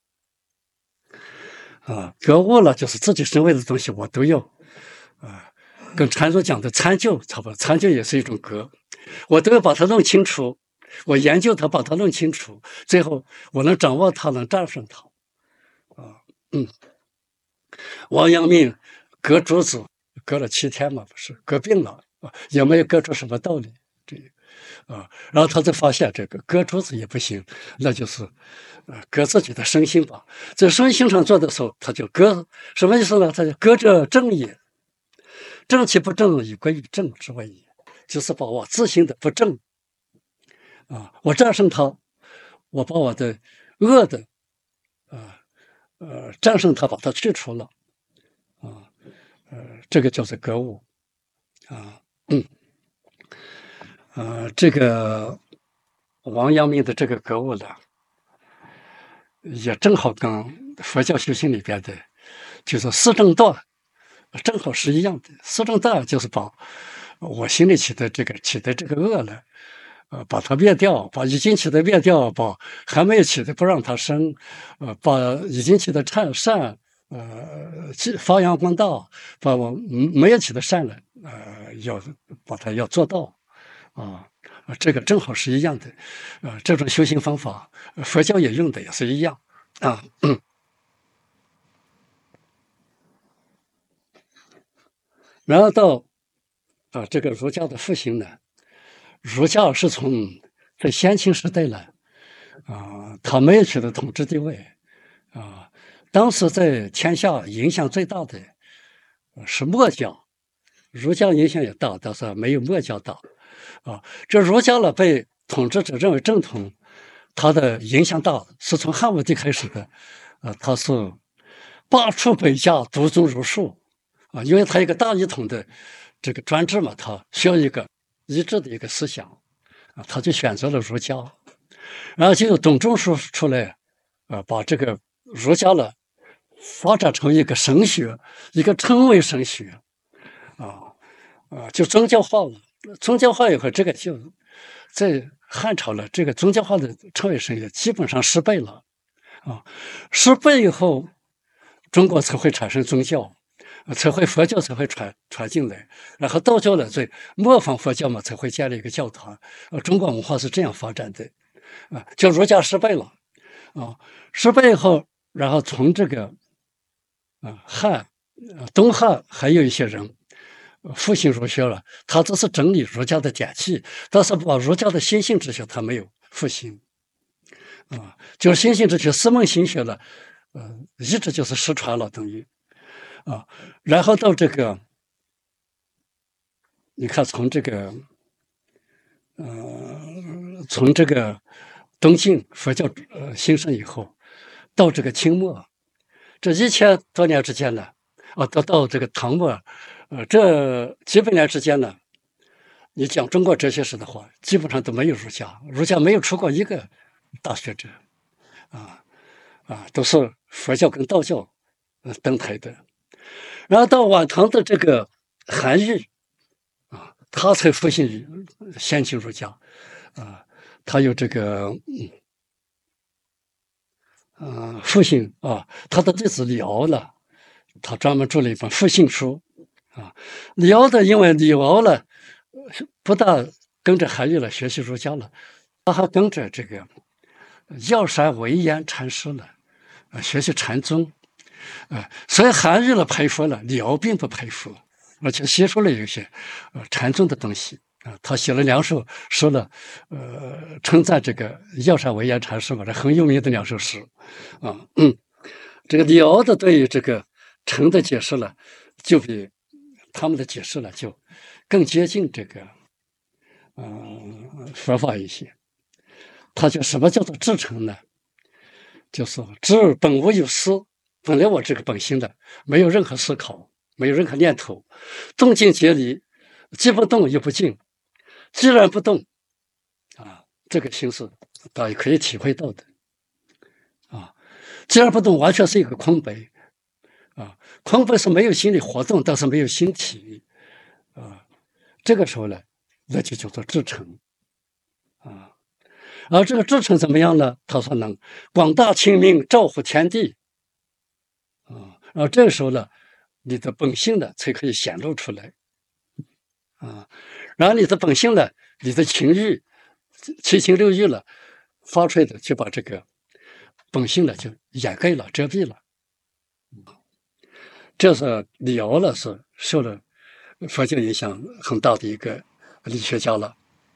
A: 格物了，就是自己身外的东西我都要跟禅宗讲的参究差不多，参究也是一种格，我都要把它弄清楚，我研究它，把它弄清楚，最后我能掌握它，能战胜它王阳明割竹子割了7天嘛，不是割病了也没有割出什么道理然后他就发现这个割竹子也不行，那就是割自己的身心吧。在身心上做的时候，他就割什么意思呢？他就割者正也，正其不正，以归于正之谓也。就是把我自性的不正我战胜它，我把我的恶的战胜它，把它去除了这个叫做格物这个王阳明的这个格物呢，也正好跟佛教修行里边的，就是四正道，正好是一样的。四正道就是把我心里起的这个恶呢，把它灭掉，把已经起的灭掉，把还没有起的不让它生，把已经起的善发扬光大，把我没有起的善呢，要把它要做到这个正好是一样的，这种修行方法，佛教也用的也是一样啊。然后到这个儒家的复兴呢，儒家是从在先秦时代呢，他没有取得统治地位啊。当时在天下影响最大的是墨家，儒家影响也大，但是没有墨家大啊。这儒家呢被统治者认为正统，它的影响大，是从汉武帝开始的，他是罢黜百家，独尊儒术啊，因为他一个大一统的这个专制嘛，他需要一个一致的一个思想啊，他就选择了儒家，然后就有董仲舒出来，把这个儒家呢发展成一个神学，一个称谓神学啊就宗教化了。宗教化以后，这个就在汉朝了，这个宗教化的称谓神学基本上失败了啊，失败以后，中国才会产生宗教。才会佛教才会传进来，然后道教呢，在模仿佛教嘛，才会建立一个教团。中国文化是这样发展的，就儒家失败了，失败以后，然后从这个东汉还有一些人复兴儒学了，他只是整理儒家的典籍，但是把儒家的心性之学他没有复兴，就是心性之学、四门心学了，一直就是失传了，等于。然后到这个，你看从这个，从这个东晋佛教兴盛以后，到这个清末，这1000多年之间呢，到这个唐末，这几百年之间呢，你讲中国哲学史的话，基本上都没有儒家，儒家没有出过一个大学者，都是佛教跟道教登台的。然后到晚唐的这个韩愈他才复兴于先秦儒家他有这个复兴他的弟子李敖呢，他专门著了一本复兴书李敖的，因为李敖呢不但跟着韩愈了学习儒家了，他还跟着这个药山惟严禅师了学习禅宗。所以韩愈了佩服了，李敖并不佩服，而且写出了一些禅宗的东西他写了2首诗了，称赞这个药山惟严禅师嘛，这很有名的2首诗这个李敖的对于这个禅的解释了，就比他们的解释了就更接近这个佛法一些。他就什么叫做至诚呢？就是知本无有思。本来我这个本心的，没有任何思考，没有任何念头，动静皆离，既不动又不静。既然不动，这个心是大家可以体会到的，既然不动，完全是一个空白，空白是没有心理活动，但是没有心体，这个时候呢，那就叫做至诚，而这个至诚怎么样呢？他说能广大清明，照乎天地。然后这个时候呢，你的本性呢才可以显露出来，然后你的本性呢，你的情欲、七情六欲了，发出来的就把这个本性呢就掩盖了、遮蔽了。这是李敖呢是受了佛教影响很大的一个理学家了。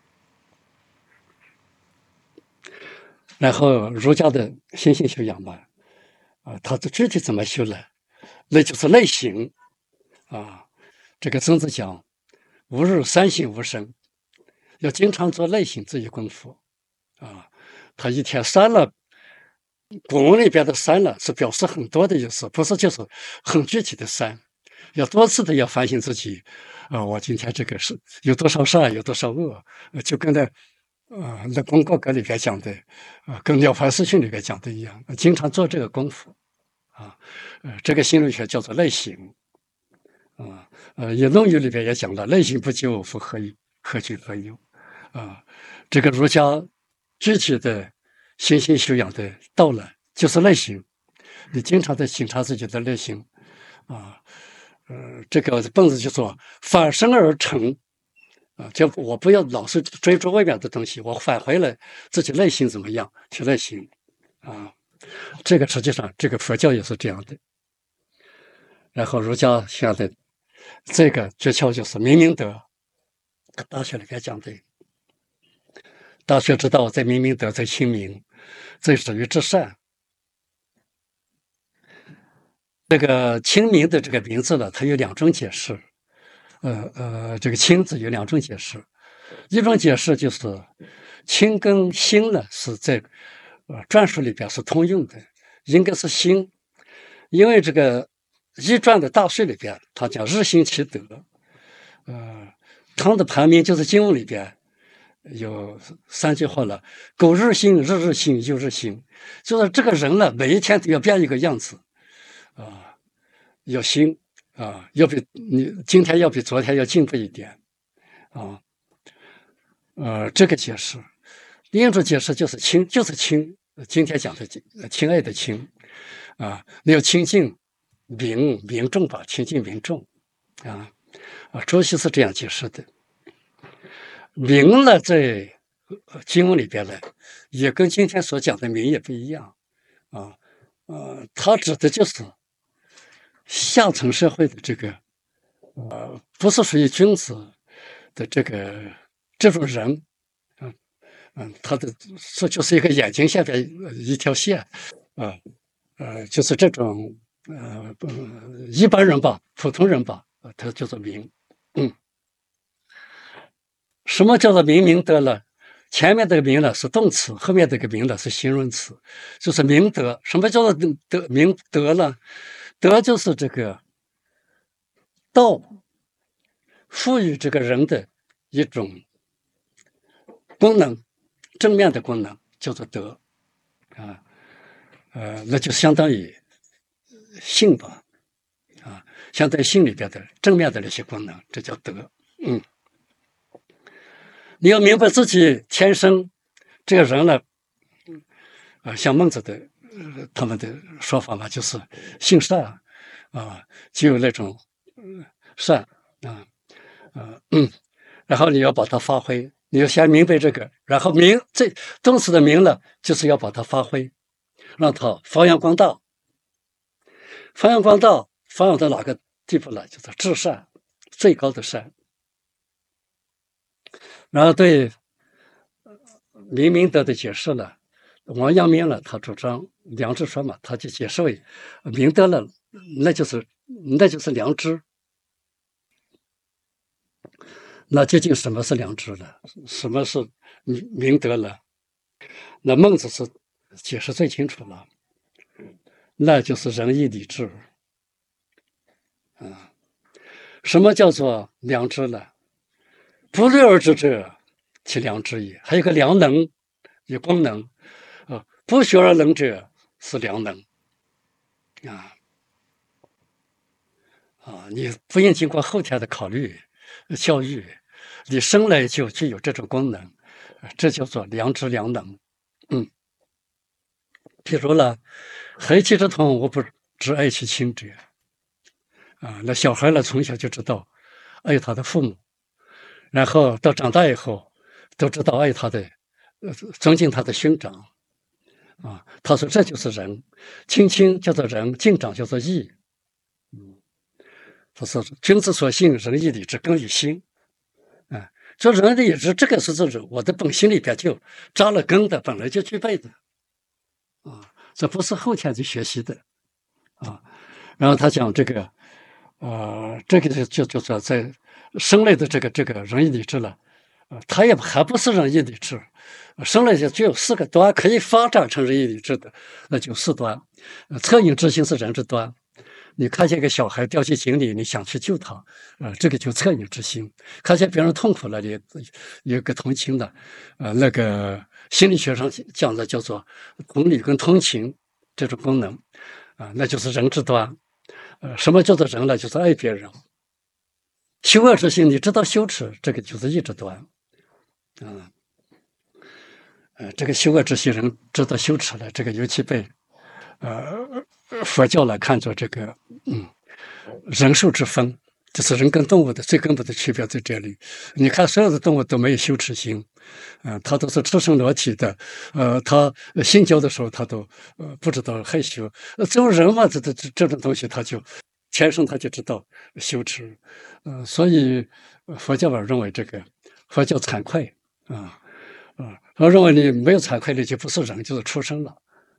A: 然后儒家的心性修养嘛，他的具体怎么修呢？那就是内省这个曾子讲吾日三省吾身，要经常做内省这一功夫他一天3了，古文里边的3了是表示很多的意思，不是就是很具体的3，要多次的要反省自己我今天这个是有多少善，有多少恶，就跟那功过格里边讲的跟《了凡四训》里边讲的一样，经常做这个功夫这个心理学叫做内省也《论语》里边也讲了，内省不疚，夫何以何惧何忧这个儒家具体的心性修养的道呢，就是内省，你经常在省察自己的内心这个孟子就说反身而诚就我不要老是追逐外面的东西，我返回来自己内心怎么样去内心啊。这个实际上这个佛教也是这样的。然后儒家下的这个诀窍就是明明德，大学里边讲的，大学之道在明明德，在亲民，在止于至善。这个亲民的这个名字呢，它有两种解释。这个亲字有两种解释，一种解释就是亲跟心呢是在篆书里边是通用的，应该是心，因为这个易传的大序里边，他讲日行其德。汤的盘铭就是经文里边有3句话了：苟日新，日日新，又日新。就是这个人呢，每一天都要变一个样子要新要比你今天要比昨天要进步一点这个解释。另一种解释就是亲，就是亲，今天讲的亲爱的亲你要亲近民众吧，亲近民众朱熹是这样解释的。民呢，在经文里边呢，也跟今天所讲的民也不一样它指的就是下层社会的这个不是属于君子的这种人他的这就是一个眼睛下边一条线就是这种一般人吧，普通人吧，他叫做民。什么叫做明德呢？前面这个明呢是动词，后面这个明呢是形容词，就是明德。什么叫做明德呢？德就是这个道赋予这个人的一种功能，正面的功能叫做德那就相当于性吧相当于性里边的正面的那些功能，这叫德。你要明白自己天生这个人呢像孟子的他们的说法嘛，就是性善就有那种善然后你要把它发挥，你要先明白这个，然后这动词的明呢，就是要把它发挥，让它发扬光大。发扬光大，发扬到哪个地步了？就是至善，最高的善。然后对明德的解释呢，王阳明呢，他主张良知说嘛，他就解释为明德了，那就是良知。那究竟什么是良知呢？什么是明德呢？那孟子是解释最清楚了，那就是仁义礼智什么叫做良知呢？不虑而知者，其良知也。还有个良能，有功能不学而能者是良能你不用经过后天的考虑教育，你生来就具有这种功能，这叫做良知良能。譬如呢，孩提之童，我不知爱其亲者那小孩呢，从小就知道爱他的父母，然后到长大以后都知道爱他的尊敬他的兄长他说这就是仁，亲叫做仁，敬长叫做义他说君子所信，仁义礼智根于心这仁义礼智这个是这种我的本心里边就扎了根的，本来就具备的这不是后天去学习的然后他讲这个这个就说在生来的这个仁义礼智了它也还不是仁义礼智，生来就只有4个端可以发展成仁义礼智的，那就4端。恻隐之心是人之端，你看见一个小孩掉进井里，你想去救他这个就恻隐之心。看见别人痛苦了，你有个同情的那个心理学上讲的叫做同理跟同情这种功能那就是人之端什么叫做人呢？就是爱别人。羞恶之心，你知道羞耻，这个就是义之端这个羞恶之心人知道羞耻了，这个尤其被佛教来看作这个人兽之分， 就是人跟动物的最根本的区别在这里。你看，所有的动物都没有羞耻心，它都是赤身裸体的，它性交的时候，它都不知道害羞。只有人嘛，这种东西，他就天生他就知道羞耻，所以佛教认为这个佛教惭愧他认为你没有惭愧，你就不是人，就是畜生了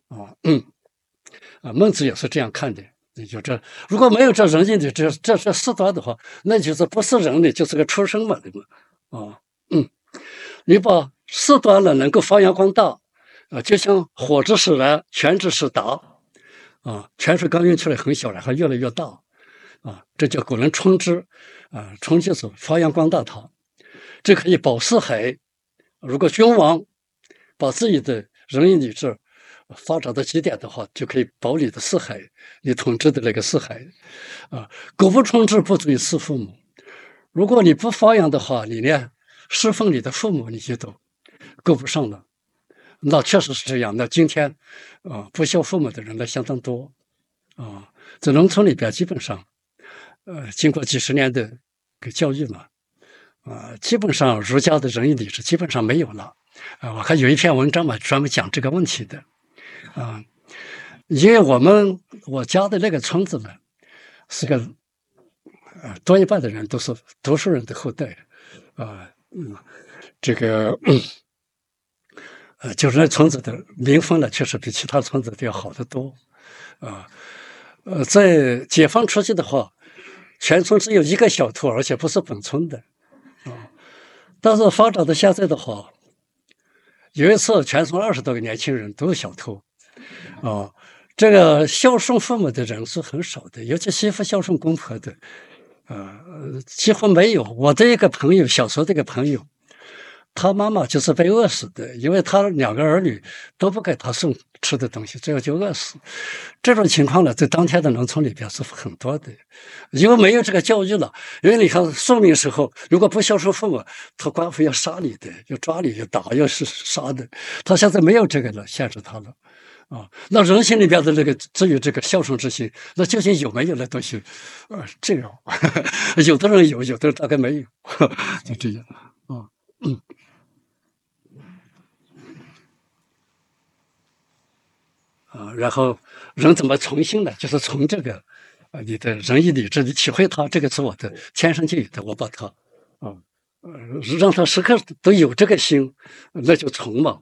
A: 孟子也是这样看的。你就这，如果没有这人性的这四端的话，那就是不是人的，就是个畜生嘛，对吧？你把四端了能够发扬光大，就像火之使然，泉之使达，泉水刚运出来很小，然后越来越大，这叫古人冲之，冲就是发扬光大它，这可以保四海。如果君王把自己的仁义礼智发展到极点的话，就可以保你的四海，你统治的那个四海苟不冲之，不足以事父母。如果你不发扬的话，你连侍奉你的父母你就都够不上了。那确实是这样。那今天不孝父母的人呢相当多在农村里边基本上经过几十年的教育嘛基本上儒家的仁义礼智基本上没有了我看有一篇文章嘛专门讲这个问题的因为我家的那个村子呢是个多一半的人都是读书人的后代这个就是那村子的民风呢确实比其他村子都要好得多在解放初期的话全村只有一个小偷，而且不是本村的但是发展到现在的话，有一次全村20多个年轻人都是小偷这个孝顺父母的人是很少的，尤其媳妇孝顺公婆的几乎没有。我的一个朋友，小时候的一个朋友，他妈妈就是被饿死的，因为他2个儿女都不给他送吃的东西，最后就饿死。这种情况呢，在当天的农村里边是很多的，因为没有这个教育了。因为你看送命时候，如果不孝顺父母，他官府要杀你的，要抓你，要打，要是杀的。他现在没有这个了，限制他了。那人性里边的那个至于这个孝顺之心，那究竟有没有那东西？这样，有的人有，有的人大概没有，就这样然后人怎么重新呢？就是从这个你的仁义礼智，你体会它，这个是我的天生就有的，我把它让他时刻都有这个心，那就从嘛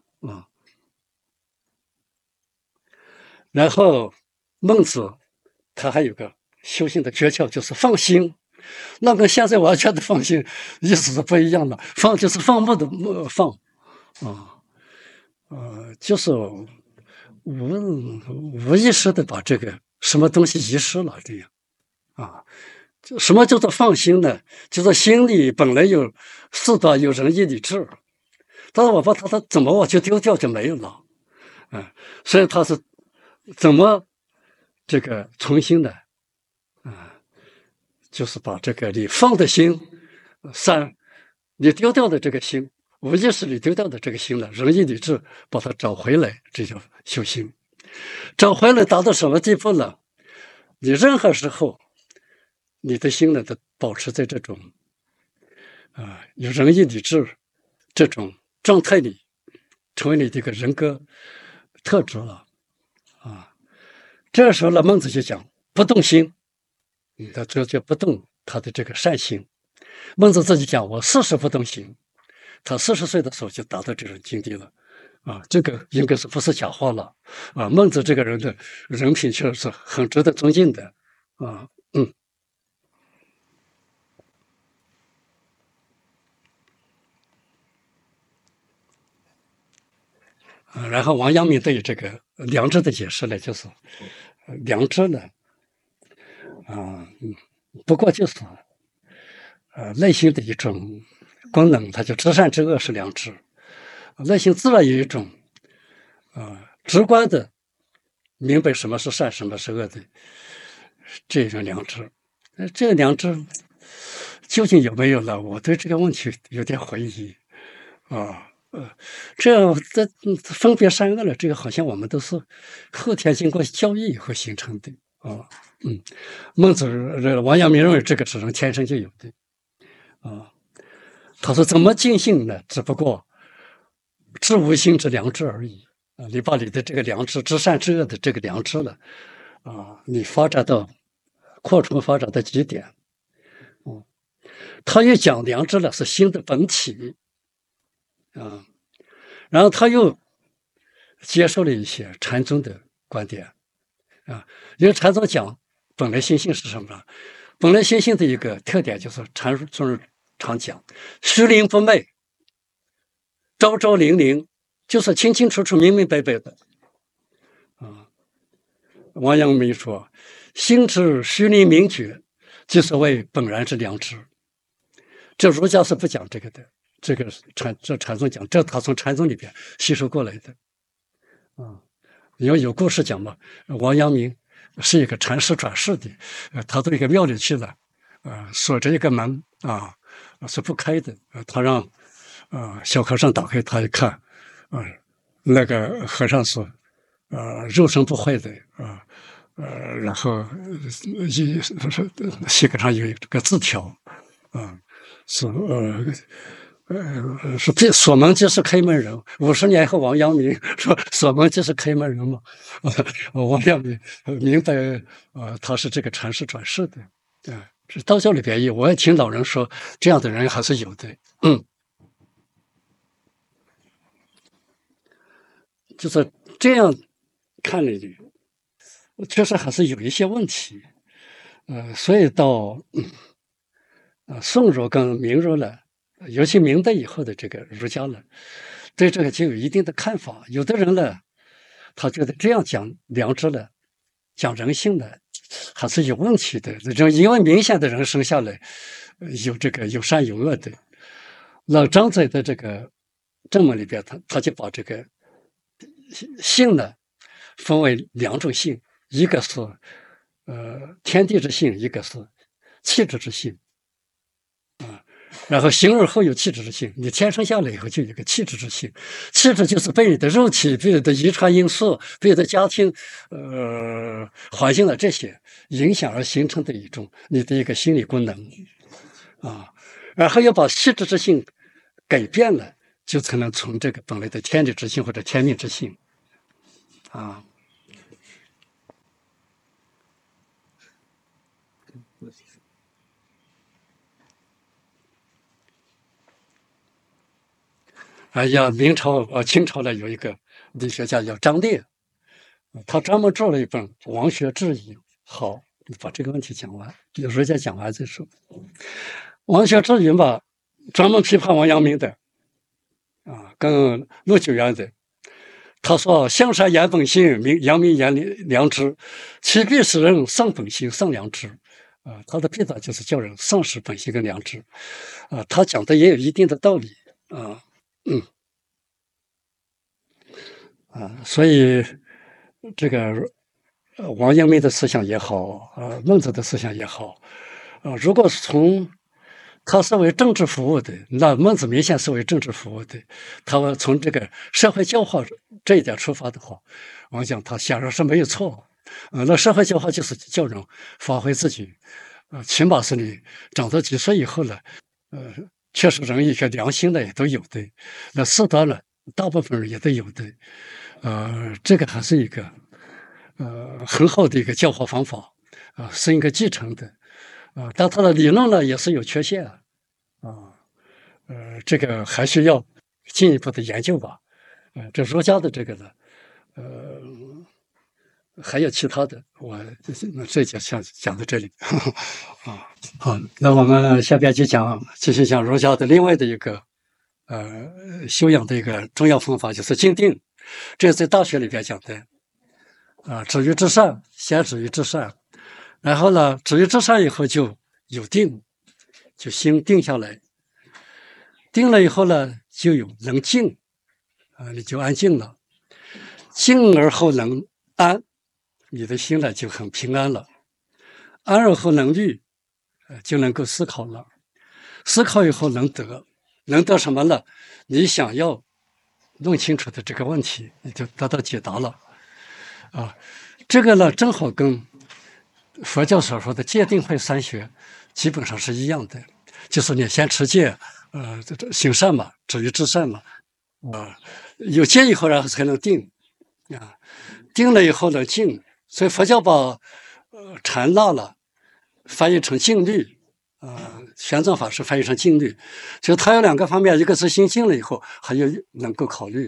A: 然后孟子他还有个修行的诀窍，就是放心。那跟现在完全的放心意思是不一样的。放就是放牧的放就是无意识的把这个什么东西遗失了，这样什么叫做放心呢？就是心里本来有4端，有仁义礼智，但是我把它怎么我就丢掉就没有了所以他是怎么这个重新的就是把这个你放的心你丢掉的这个心，无意识里丢掉的这个心呢，仁义礼智把它找回来，这叫修心。找回来达到什么地步呢？你任何时候你的心呢都保持在这种有仁义礼智这种状态里，成为你这个人格特质了这时候呢，孟子就讲不动心，他这就不动他的这个善心。孟子自己讲，我40不动心，他40岁的时候就达到这种境地了这个应该是不是假话了孟子这个人的人品确实是很值得尊敬的然后王阳明对于这个良知的解释呢，就是良知呢不过就是内心的一种功能，它就知善知恶是良知。内心自然有一种直观的明白什么是善，什么是恶的这种良知。这个良知究竟有没有呢？我对这个问题有点怀疑这分别善恶了，这个好像我们都是后天经过教育以后形成的啊，孟子王阳明认为这个是人天生就有的啊。他说怎么尽兴呢？只不过知无心之良知而已啊！你把你的这个良知、知善知恶的这个良知了啊，你扩充发展到极点。他又讲良知了是心的本体啊，然后他又接受了一些禅宗的观点啊，因为禅宗讲本来心性是什么呢？本来心性的一个特点就是禅宗常讲虚灵不昧，昭昭灵灵，就是清清楚楚、明明白白的啊。王阳明说：“心之虚灵明觉，即是为本然之良知。”这儒家是不讲这个的，这个禅宗讲，这他从禅宗里边吸收过来的啊。因为有故事讲嘛，王阳明是一个禅师转世的，他到一个庙里去了，锁着一个门啊，是不开的，他让小和尚打开，他一看，那个和尚说，肉身不坏的然后膝盖上有这个字条，是是锁门即是开门人。50年后，王阳明说锁门即是开门人嘛。王阳明明白他是这个禅师转世的。这道教里边有，我也听老人说这样的人还是有的。就是这样看了，确实还是有一些问题。所以到宋儒跟明儒呢，尤其明代以后的这个儒家呢，对这个就有一定的看法。有的人呢，他觉得这样讲良知呢，讲人性呢，还是有问题的。因为明显的人生下来有这个有善有恶的。那张载的这个正文里边，他就把这个性呢分为2种性，一个是天地之性，一个是气质之性。然后形而后有气质之性，你天生下来以后就有一个气质之性，气质就是被你的肉体、被你的遗传因素、被你的家庭、环境的这些影响而形成的你的一个心理功能啊。然后要把气质之性改变了，就才能从这个本来的天地之性或者天命之性啊。清朝呢有一个理学家叫张烈，他专门做了一本《王学质疑》。好，把这个问题讲完，儒家讲完再说。王学质疑嘛，专门批判王阳明的跟陆九渊的。他说：“向善言本性，阳明言良知，其必使人丧本性，丧良知。”他的批判就是叫人丧失本性跟良知。他讲的也有一定的道理所以这个王阳明的思想也好，孟子的思想也好，如果从他是为政治服务的，那孟子明显是为政治服务的。他从这个社会教化这一点出发的话，我讲他显然是没有错。那社会教化就是叫人发挥自己，起码是你长到几岁以后了，确实人一些良心的也都有的，那适当了，大部分人也都有的。这个还是一个很好的一个教化方法是应该继承的但他的理论呢也是有缺陷这个还需要进一步的研究吧。这儒家的这个呢，还有其他的，我这节讲到这里好，那我们下边就继续讲儒家的另外的一个修养的一个重要方法，就是静定。这是在大学里边讲的止于至善，先止于至善，然后呢，止于至善以后就有定，就心定下来，定了以后呢，就有能静你就安静了，静而后能安，你的心呢就很平安了，安而后能虑就能够思考了，思考以后能得什么呢？你想要弄清楚的这个问题，你就得到解答了这个呢正好跟佛教所说的戒定慧三学基本上是一样的，就是你先持戒，行善嘛，止于至善嘛，有戒以后，然后才能定，啊，定了以后呢静，所以佛教把禅那了翻译成静虑，玄奘法师翻译成静虑，就它有两个方面，一个是心静了以后，还有能够考虑，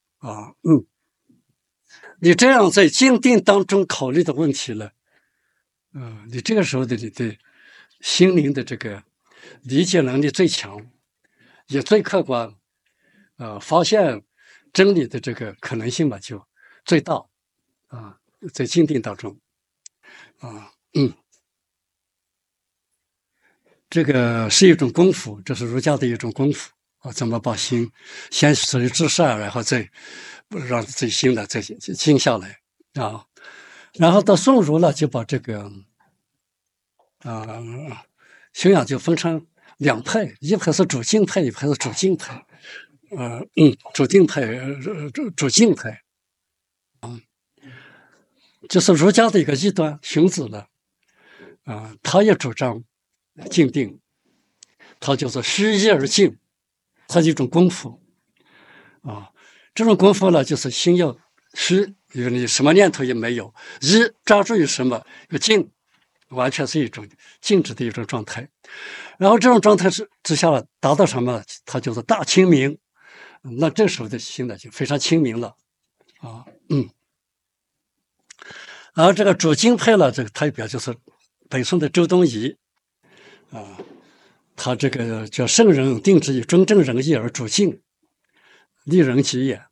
A: 你这样在静定当中考虑的问题了，你这个时候的你的心灵的这个理解能力最强，也最客观，发现真理的这个可能性嘛就最大，在静定当中，这个是一种功夫，这是儒家的一种功夫怎么把心先处于至善，然后再让自己心呢再静下来然后到宋儒了，就把这个修养就分成两派，一派是主静派，一派是主静派，主定派，主静派，就是儒家的一个异端，荀子呢，他也主张静定，他叫做虚意而静，它是一种功夫这种功夫呢，就是心要虚，因为你什么念头也没有，一抓住于什么，有静，完全是一种静止的一种状态。然后这种状态之下了，达到什么？它叫做大清明。那这时候的心呢，就非常清明了而这个主静派呢，这个代表就是北宋的周东夷他这个叫圣人定之以中正仁义而主静，利人己也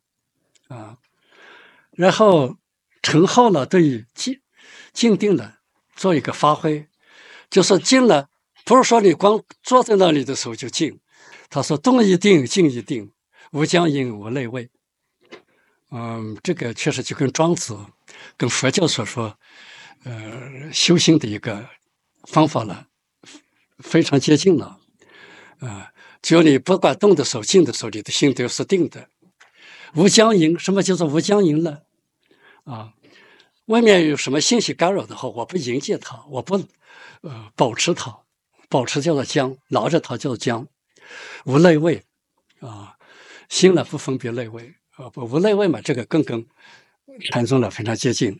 A: 然后陈浩呢，对于静定呢做一个发挥，就是静呢，不是说你光坐在那里的时候就静，他说动一定，静一定，无僵硬，无内味。这个确实就跟庄子、跟佛教所说，修行的一个方法呢，非常接近了。只要你不管动的时候、静的时候，你的心都是定的。无僵硬，什么叫做无僵硬呢？外面有什么信息干扰的话，我不迎接它，我不保持它，保持叫做僵，拿着它叫做僵。无内味心呢不分别内味无内味嘛，这个更跟禅宗呢非常接近。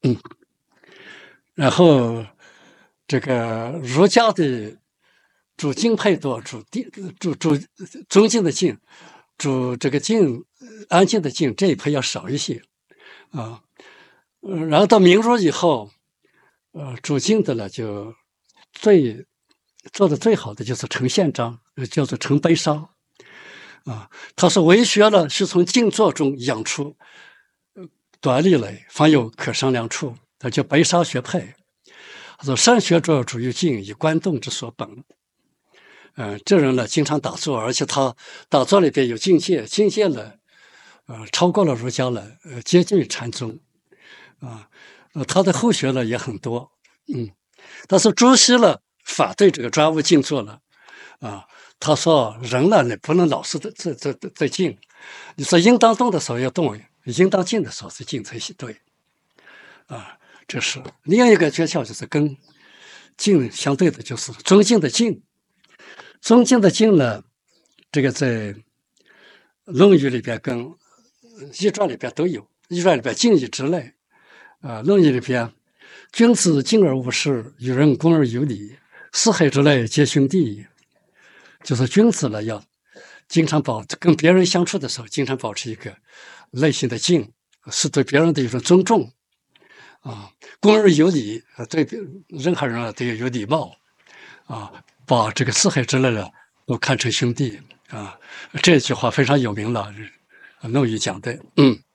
A: 然后这个儒家的主静派多，主中静的静，主这个静安静的静这一派要少一些然后到明儒以后，主静的呢就做的最好的就是陈宪章，叫做陈悲沙他说为学呢是从静坐中养出端倪来，方有可商量处。他叫悲沙学派。他说善学者主于静，以观动之所本。这人呢经常打坐，而且他打坐里边有境界，境界呢超过了儒家了，接近于禅宗他的后学呢也很多但是朱熹呢反对这个专务静坐了他说人呢你不能老是在静，你说应当动的时候要动，应当静的时候是静才对这是另一个诀窍，就是跟静相对的，就是中静的静。中静的静呢，这个在《论语》里边跟《易传》里边都有，《易传》里边静以直类《论语》里边君子静而无事，与人恭而有礼，四海之内皆兄弟也。就是君子呢要经常跟别人相处的时候，经常保持一个内心的静，是对别人的一种尊重恭而有礼，对任何人都要有礼貌把这个四海之内的都看成兄弟这句话非常有名了，《论语》讲的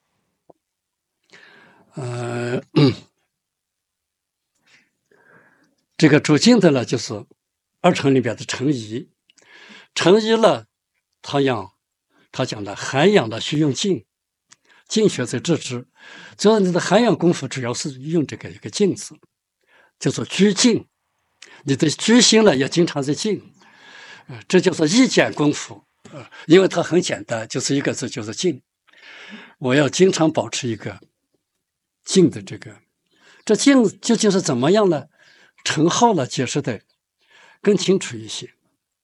A: 这个主静的呢，就是二程里边的程颐。程颐呢，他讲的涵养呢需用静，静学在致知。最后你的涵养功夫主要是用这个一个静字，叫做居静。你的居心呢也经常在静，这就是意简功夫因为它很简单，就是一个字，就是静。我要经常保持一个静的这静究竟是怎么样呢？ 陈浩呢解释的更清楚一些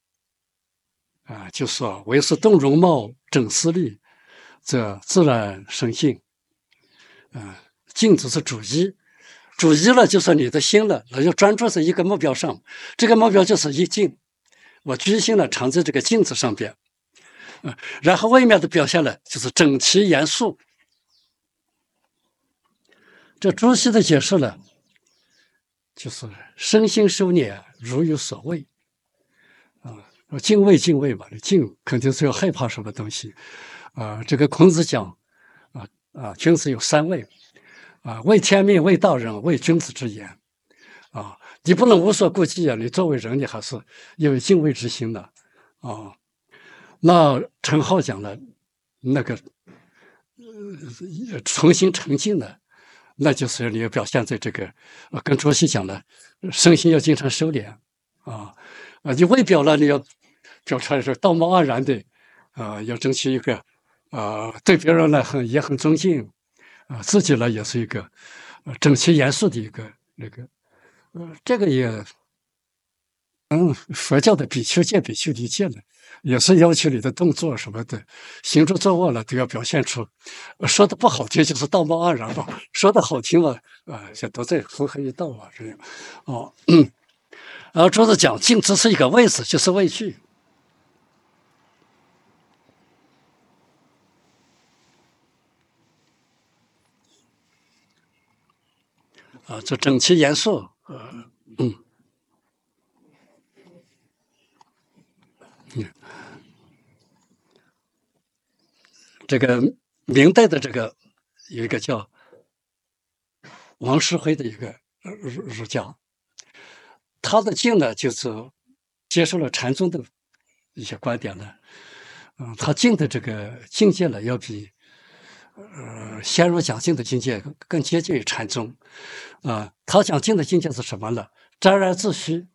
A: 就说唯是动容貌，整思虑，则自然生性。静只是主一，主一了就说你的心了，那就专注在一个目标上，这个目标就是一静，我居心呢常在这个镜子上边。然后外面的表现呢，就是整齐严肃。这朱熹的解释呢，就是身心收敛，如有所畏。敬畏嘛，敬肯定是要害怕什么东西。这个孔子讲，君子有三畏，畏天命，畏道人，畏君子之言。你不能无所顾忌啊！你作为人，你还是有敬畏之心的那陈浩讲了，那个重新沉静的，那就是你要表现在这个跟朱熹讲的，身心要经常收敛你外表呢，你要表出来是道貌岸然的要争取一个对别人呢也很尊敬自己呢也是一个整齐严肃的一个那个这个也佛教的比丘戒、比丘尼戒呢，也是要求你的动作什么的，行住坐卧了都要表现出，说的不好听就是道貌岸然吧，说的好听嘛，这都在符合一道这样，然后朱子讲静只是一个畏字，就是畏惧，这整齐严肃，这个明代的这个有一个叫王师辉的一个儒家，他的静呢就是接受了禅宗的一些观点呢，他静的这个境界呢要比先儒讲静的境界更接近于禅宗他讲静的境界是什么呢？沾然自虚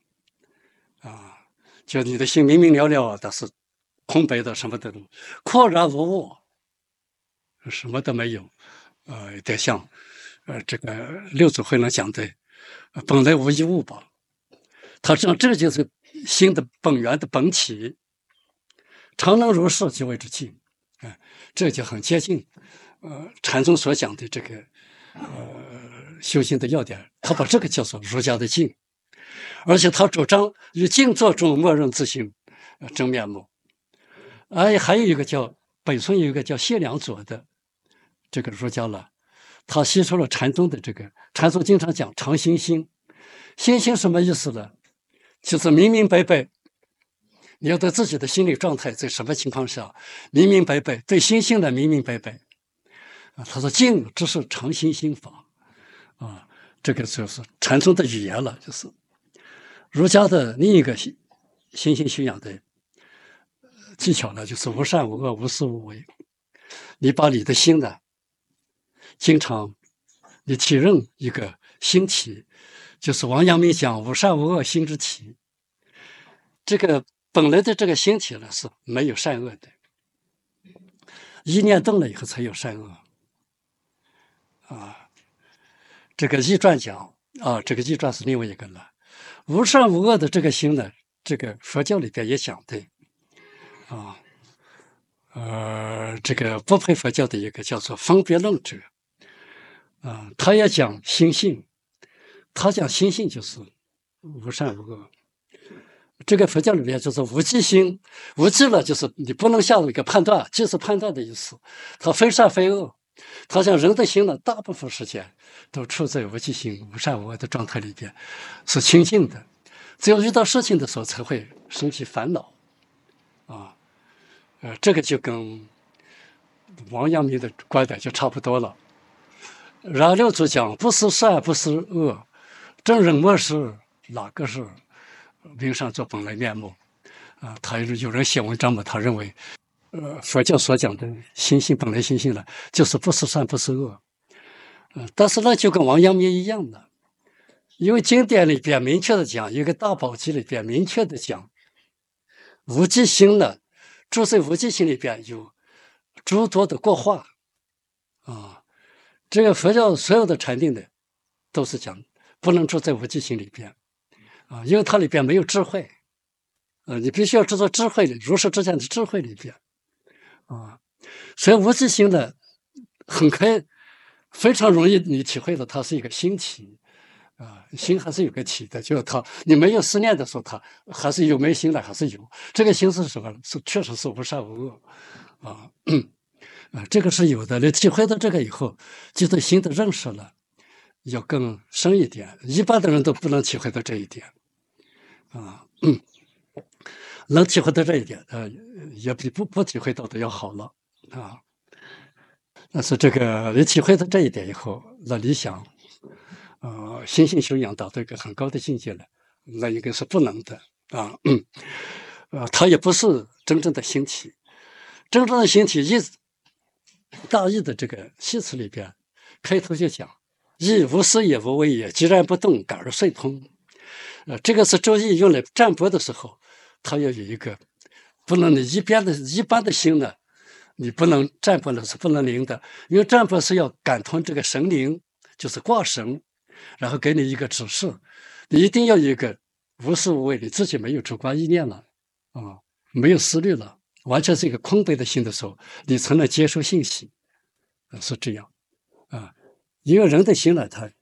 A: 就你的心明明了了，但是空白的什么的，阔然无我，什么都没有，有点像这个六祖慧能讲的本来无一物吧。他知道这就是心的本源的本体，常能如是即为之静，这就很接近禅宗所讲的这个修行的要点。他把这个叫做儒家的静，而且他主张以静坐中默认自性真面目。还有一个叫北宋有一个叫谢良佐的这个儒家了，他吸收了禅宗的这个，禅宗经常讲常心心，心心什么意思呢？就是明明白白，你要对自己的心理状态在什么情况下明明白白，对心性的明明白白他说静只是常心心法这个就是禅宗的语言了，就是儒家的另一个心性修养的技巧呢，就是无善无恶，无私无为。你把你的心呢，经常你体认一个心体，就是王阳明讲无善无恶心之体。这个本来的这个心体呢是没有善恶的，一念动了以后才有善恶这个易传讲这个易传是另外一个了。无善无恶的这个心呢，这个佛教里边也讲的这个不配佛教的一个叫做分别论者他也讲心性，他讲心性就是无善无恶。这个佛教里面就是无记心，无记了就是你不能下一个判断，记是判断的意思，它非善非恶。他讲人的心呢，大部分时间都处在无记心、无善无恶的状态里边，是清净的。只有遇到事情的时候才会升起烦恼这个就跟王阳明的观点就差不多了。然后六祖讲不是善不是恶，正人莫是哪个是名上做本来面目他有人写文章嘛，他认为佛教所讲的心性本来心性了，就是不是善不是恶但是呢就跟王阳明一样的，因为经典里边明确的讲，一个大宝积里边明确的讲无记心呢，住在无记心里边有诸多的过患这个佛教所有的禅定的都是讲不能住在无记心里边因为它里边没有智慧，你必须要知道智慧里，如是之间的智慧里边，所以无记性呢，很快非常容易你体会到它是一个心体。心还是有个体的，就是它，你没有思念的时候，它还是有没心了，还是有。这个心是什么？确实是无善无恶，这个是有的。你体会到这个以后，就对心的认识了，要更深一点。一般的人都不能体会到这一点，能体会到这一点，也比不体会到的要好了，但是这个你体会到这一点以后，那你想。心性修养达到一个很高的境界了，那应该是不能的它也不是真正的心体。真正的心体，大义的这个系词里边，开头就讲：义无思也无为也，寂然不动，感而遂通。这个是周易用来占卜的时候，它要有一个不能你一般的心呢，你不能占卜了是不能灵的，因为占卜是要感通这个神灵，就是卦神。然后给你一个指示，你一定要有一个无思无为，你自己没有主观意念了，没有思虑了，完全是一个空白的心的时候，你才能接受信息，是这样，因为人的心呢，他，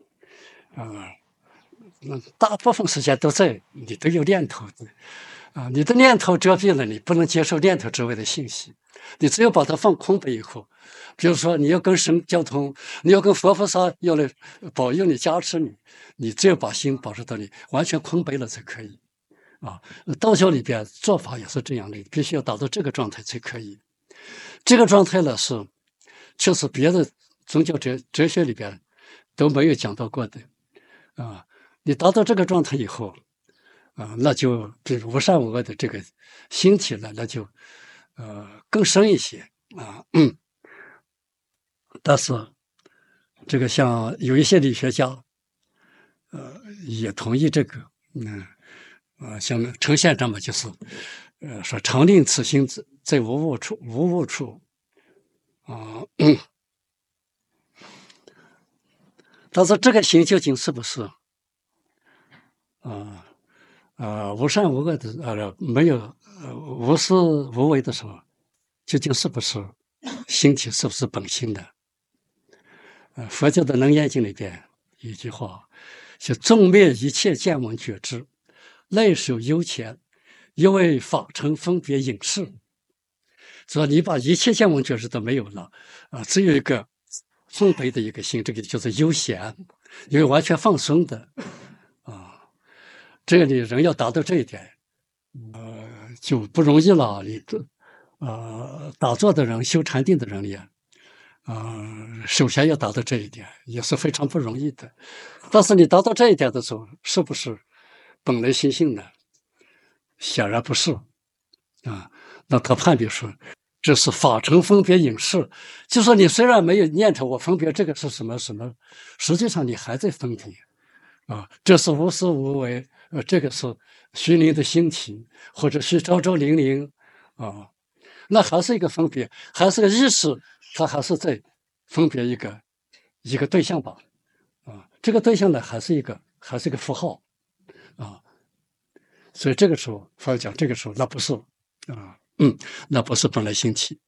A: 大部分时间都在你都有念头的，你的念头遮蔽了你不能接受念头之外的信息，你只有把它放空白以后。比如说，你要跟神交通，你要跟佛菩萨要来保佑你、加持你，你只有把心保持到你完全空白了才可以。道教里边做法也是这样的，必须要达到这个状态才可以。这个状态呢确实别的宗教哲学里边都没有讲到过的。你达到这个状态以后，那就比如无善无恶的这个心体呢，那就更深一些但是，这个像有一些理学家，也同意这个，像陈宪章嘛，就是，说常令此心在无物处，但是这个心究竟是不是，无善无恶的，没有无私无为的时候，究竟是不是心体，是不是本心的？佛教的《楞严经》里边有一句话，就纵灭一切见闻觉知，内守幽潜，因为法尘分别隐士。说你把一切见闻觉知都没有了，只有一个空白的一个心，这个就是悠闲，因为完全放松的，这里人要达到这一点，就不容易了。你打坐的人、修禅定的人也。首先要达到这一点，也是非常不容易的。但是你达到这一点的时候，是不是本来心性呢？显然不是那他判别说，这是法尘分别隐士，就说你虽然没有念头，我分别这个是什么什么，实际上你还在分别这是无私无为，这个是虚灵的心体，或者是昭昭灵灵那还是一个分别，还是个意识。它还是在分别一个对象吧，这个对象呢还是一个符号所以这个时候，佛讲这个时候，那不是那不是本来心体。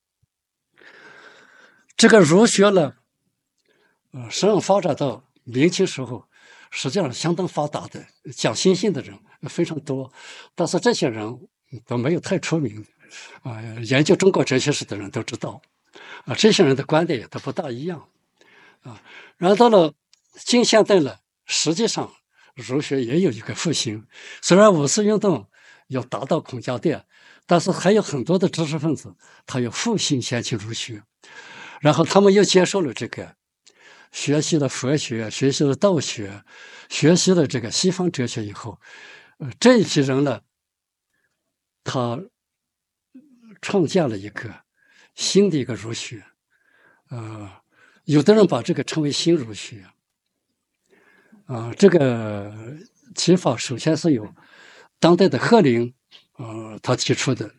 A: 这个儒学呢，实际上发展到明清时候，实际上相当发达的，讲心性的人非常多，但是这些人都没有太出名研究中国哲学史的人都知道。这些人的观点也都不大一样然后到了近现代呢，实际上儒学也有一个复兴。虽然五四运动要达到孔家店，但是还有很多的知识分子，他有复兴先去儒学，然后他们又接受了这个，学习了佛学，学习了道学，学习了这个西方哲学以后，这一批人呢，他创建了一个新的一个儒学，有的人把这个称为新儒学，这个提法首先是由当代的贺龄，他提出的，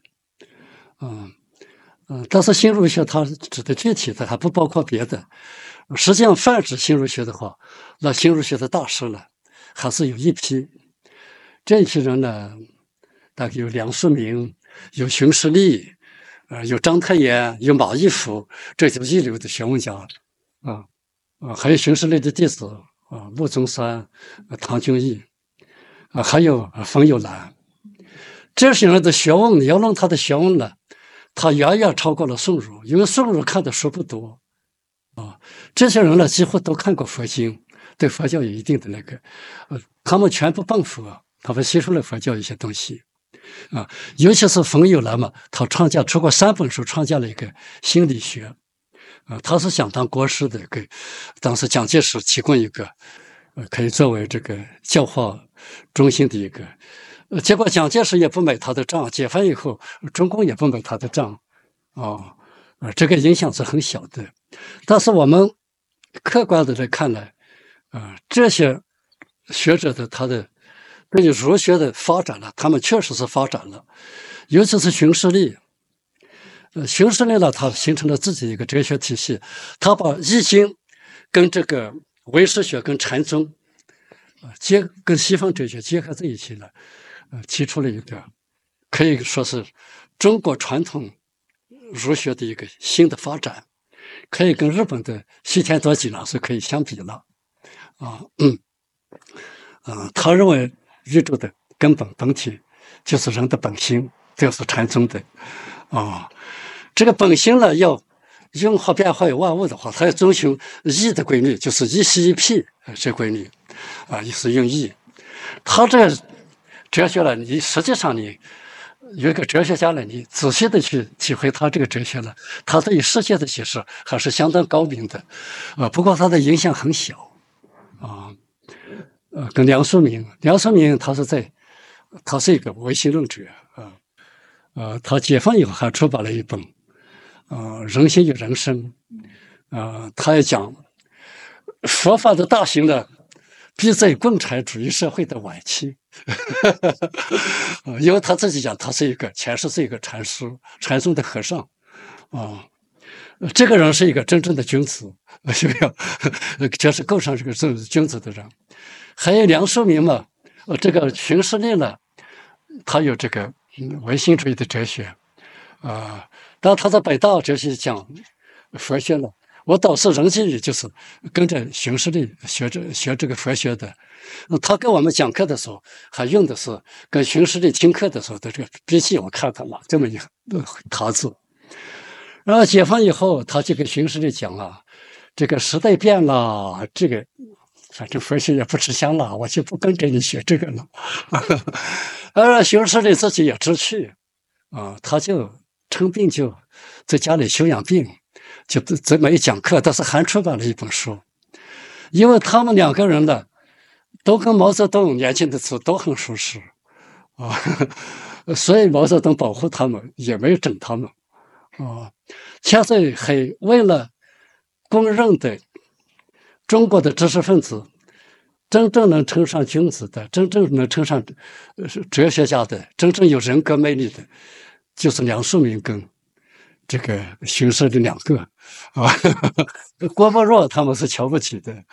A: 但是新儒学它指的具体的还不包括别的。实际上，泛指新儒学的话，那新儒学的大师呢，还是有一批， 这些人呢，大概有梁漱溟，有熊十力，有章太炎，有马义甫，这就是一流的学问家啊还有熊十力的弟子穆宗三、唐君毅还有冯友兰。这些人的学问，你要论他的学问呢，他远远超过了宋儒，因为宋儒看的书不多这些人呢几乎都看过佛经，对佛教有一定的那个他们全部拜佛，他们吸收了佛教一些东西尤其是冯友兰嘛，他出过3本书，创建了一个心理学他是想当国师的，给当时蒋介石提供一个可以作为这个教化中心的一个结果蒋介石也不买他的账，解放以后中共也不买他的账这个影响是很小的。但是我们客观的来看呢这些学者的他的对于儒学的发展呢，他们确实是发展了，尤其是熊十力熊十力呢，他形成了自己一个哲学体系，他把易经跟这个唯识学跟禅宗跟西方哲学结合在一起了提出了一个可以说是中国传统儒学的一个新的发展，可以跟日本的西田多吉呢是可以相比了他认为宇宙的根本本体就是人的本性，这是禅宗的这个本性呢要用化变化有万物的话，它要遵循义的规律，就是一息一辟这规律也是用义。他这个哲学呢，你实际上你有一个哲学家呢，你仔细的去体会他这个哲学呢，他对于世界的解释还是相当高明的不过他的影响很小跟梁漱溟他是一个唯心论者他解放以后还出版了一本人心与人生他也讲佛法的大行呢必在共产主义社会的晚期因为他自己讲他是前世是一个禅师，禅宗的和尚这个人是一个真正的君子就是构成这个君子的人。还有梁漱溟嘛这个熊十力呢，他有这个唯心主义的哲学当他在北大哲学讲佛学了，我导师任继宇就是跟着熊十力学这个佛学的他跟我们讲课的时候还用的是跟熊十力听课的时候的这个笔记，我看他了这么一个塔字。然后解放以后他就跟熊十力讲这个时代变了，这个反正佛学也不吃香了，我就不跟着你学这个了而熊十力自己也知趣他就生病就在家里休养病，就这么一讲课，但是还出版了一本书。因为他们2个人呢都跟毛泽东年轻的时候都很熟识所以毛泽东保护他们，也没有整他们现在还为了公认的中国的知识分子真正能称上君子的，真正能称上哲学家的，真正有人格魅力的，就是梁漱溟跟这个熊十力2个郭沫若他们是瞧不起的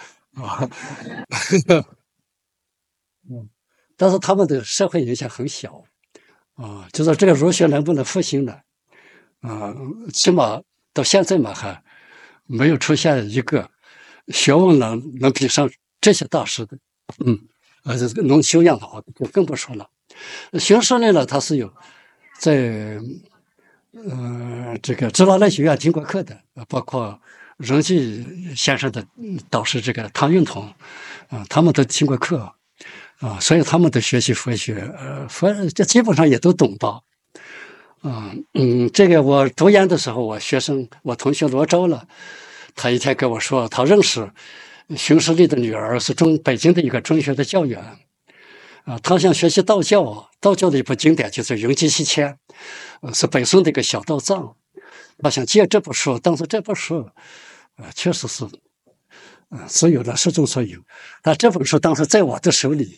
A: 但是他们的社会影响很小就是这个儒学能不能复兴呢起码到现在嘛还没有出现一个学问能比上这些大师的能修养好就更不说了。熊十力呢，他是有在这个支那类学院听过课的包括任继宇先生的导师这个唐运同他们都听过课所以他们的学习佛学这基本上也都懂吧这个我读研的时候，我同学罗昭了，他一天跟我说他认识熊十力的女儿是北京的一个中学的教员他想学习道教，道教的一部经典就是《云集西迁》是北宋的一个小道藏，他想借这部书，但是这部书确实是所有的是众所有，但这本书当时在我的手里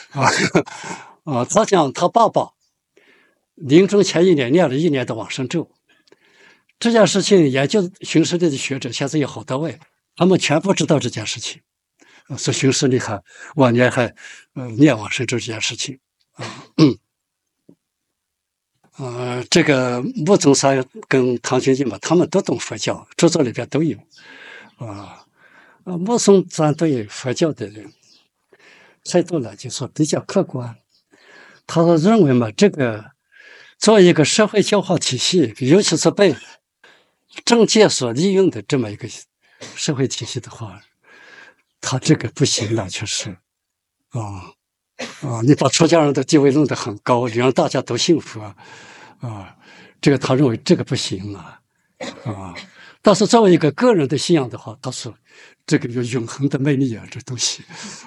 A: 他讲他爸爸临终前1年念了1年的往生咒，这件事情研究熊十力的学者现在有好多位，他们全不知道这件事情，是熊十力晚年还念往生咒这件事情这个穆宗三跟唐玄宗吧，他们都懂佛教，著作里边都有。穆宗三对佛教的态度呢，就说比较客观。他认为嘛，这个作为一个社会教化体系，尤其是被政界所利用的这么一个社会体系的话，他这个不行了，确实。你把出家人的地位弄得很高，你让大家都信佛这个他认为这个不行但是作为一个个人的信仰的话，他说这个有永恒的魅力这东西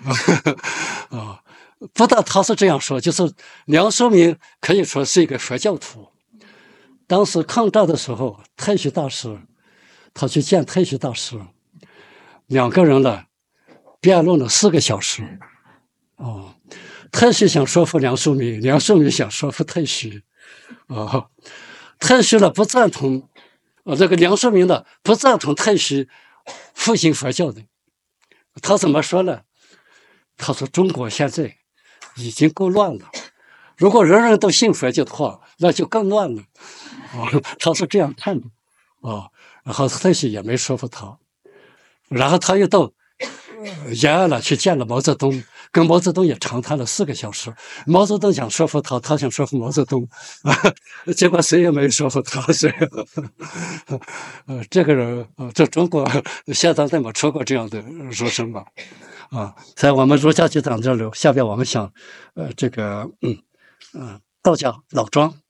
A: 不但他是这样说，就是梁漱溟可以说是一个佛教徒。当时抗战的时候，太虚大师他去见太虚大师，两个人呢辩论了4个小时。太虚想说服梁漱溟，梁漱溟想说服太虚。太虚呢不赞同，这个梁漱溟呢不赞同太虚复兴佛教的。他怎么说呢？他说中国现在已经够乱了，如果人人都信佛教的话，那就更乱了。他是这样看的。然后太虚也没说服他，然后他又到延安了去见了毛泽东，跟毛泽东也长谈了4个小时。毛泽东想说服他，他想说服毛泽东，结果谁也没说服他。这个人这中国现在没出过这样的儒生吧？在我们儒家就讲这里，下边我们想这个道家老庄。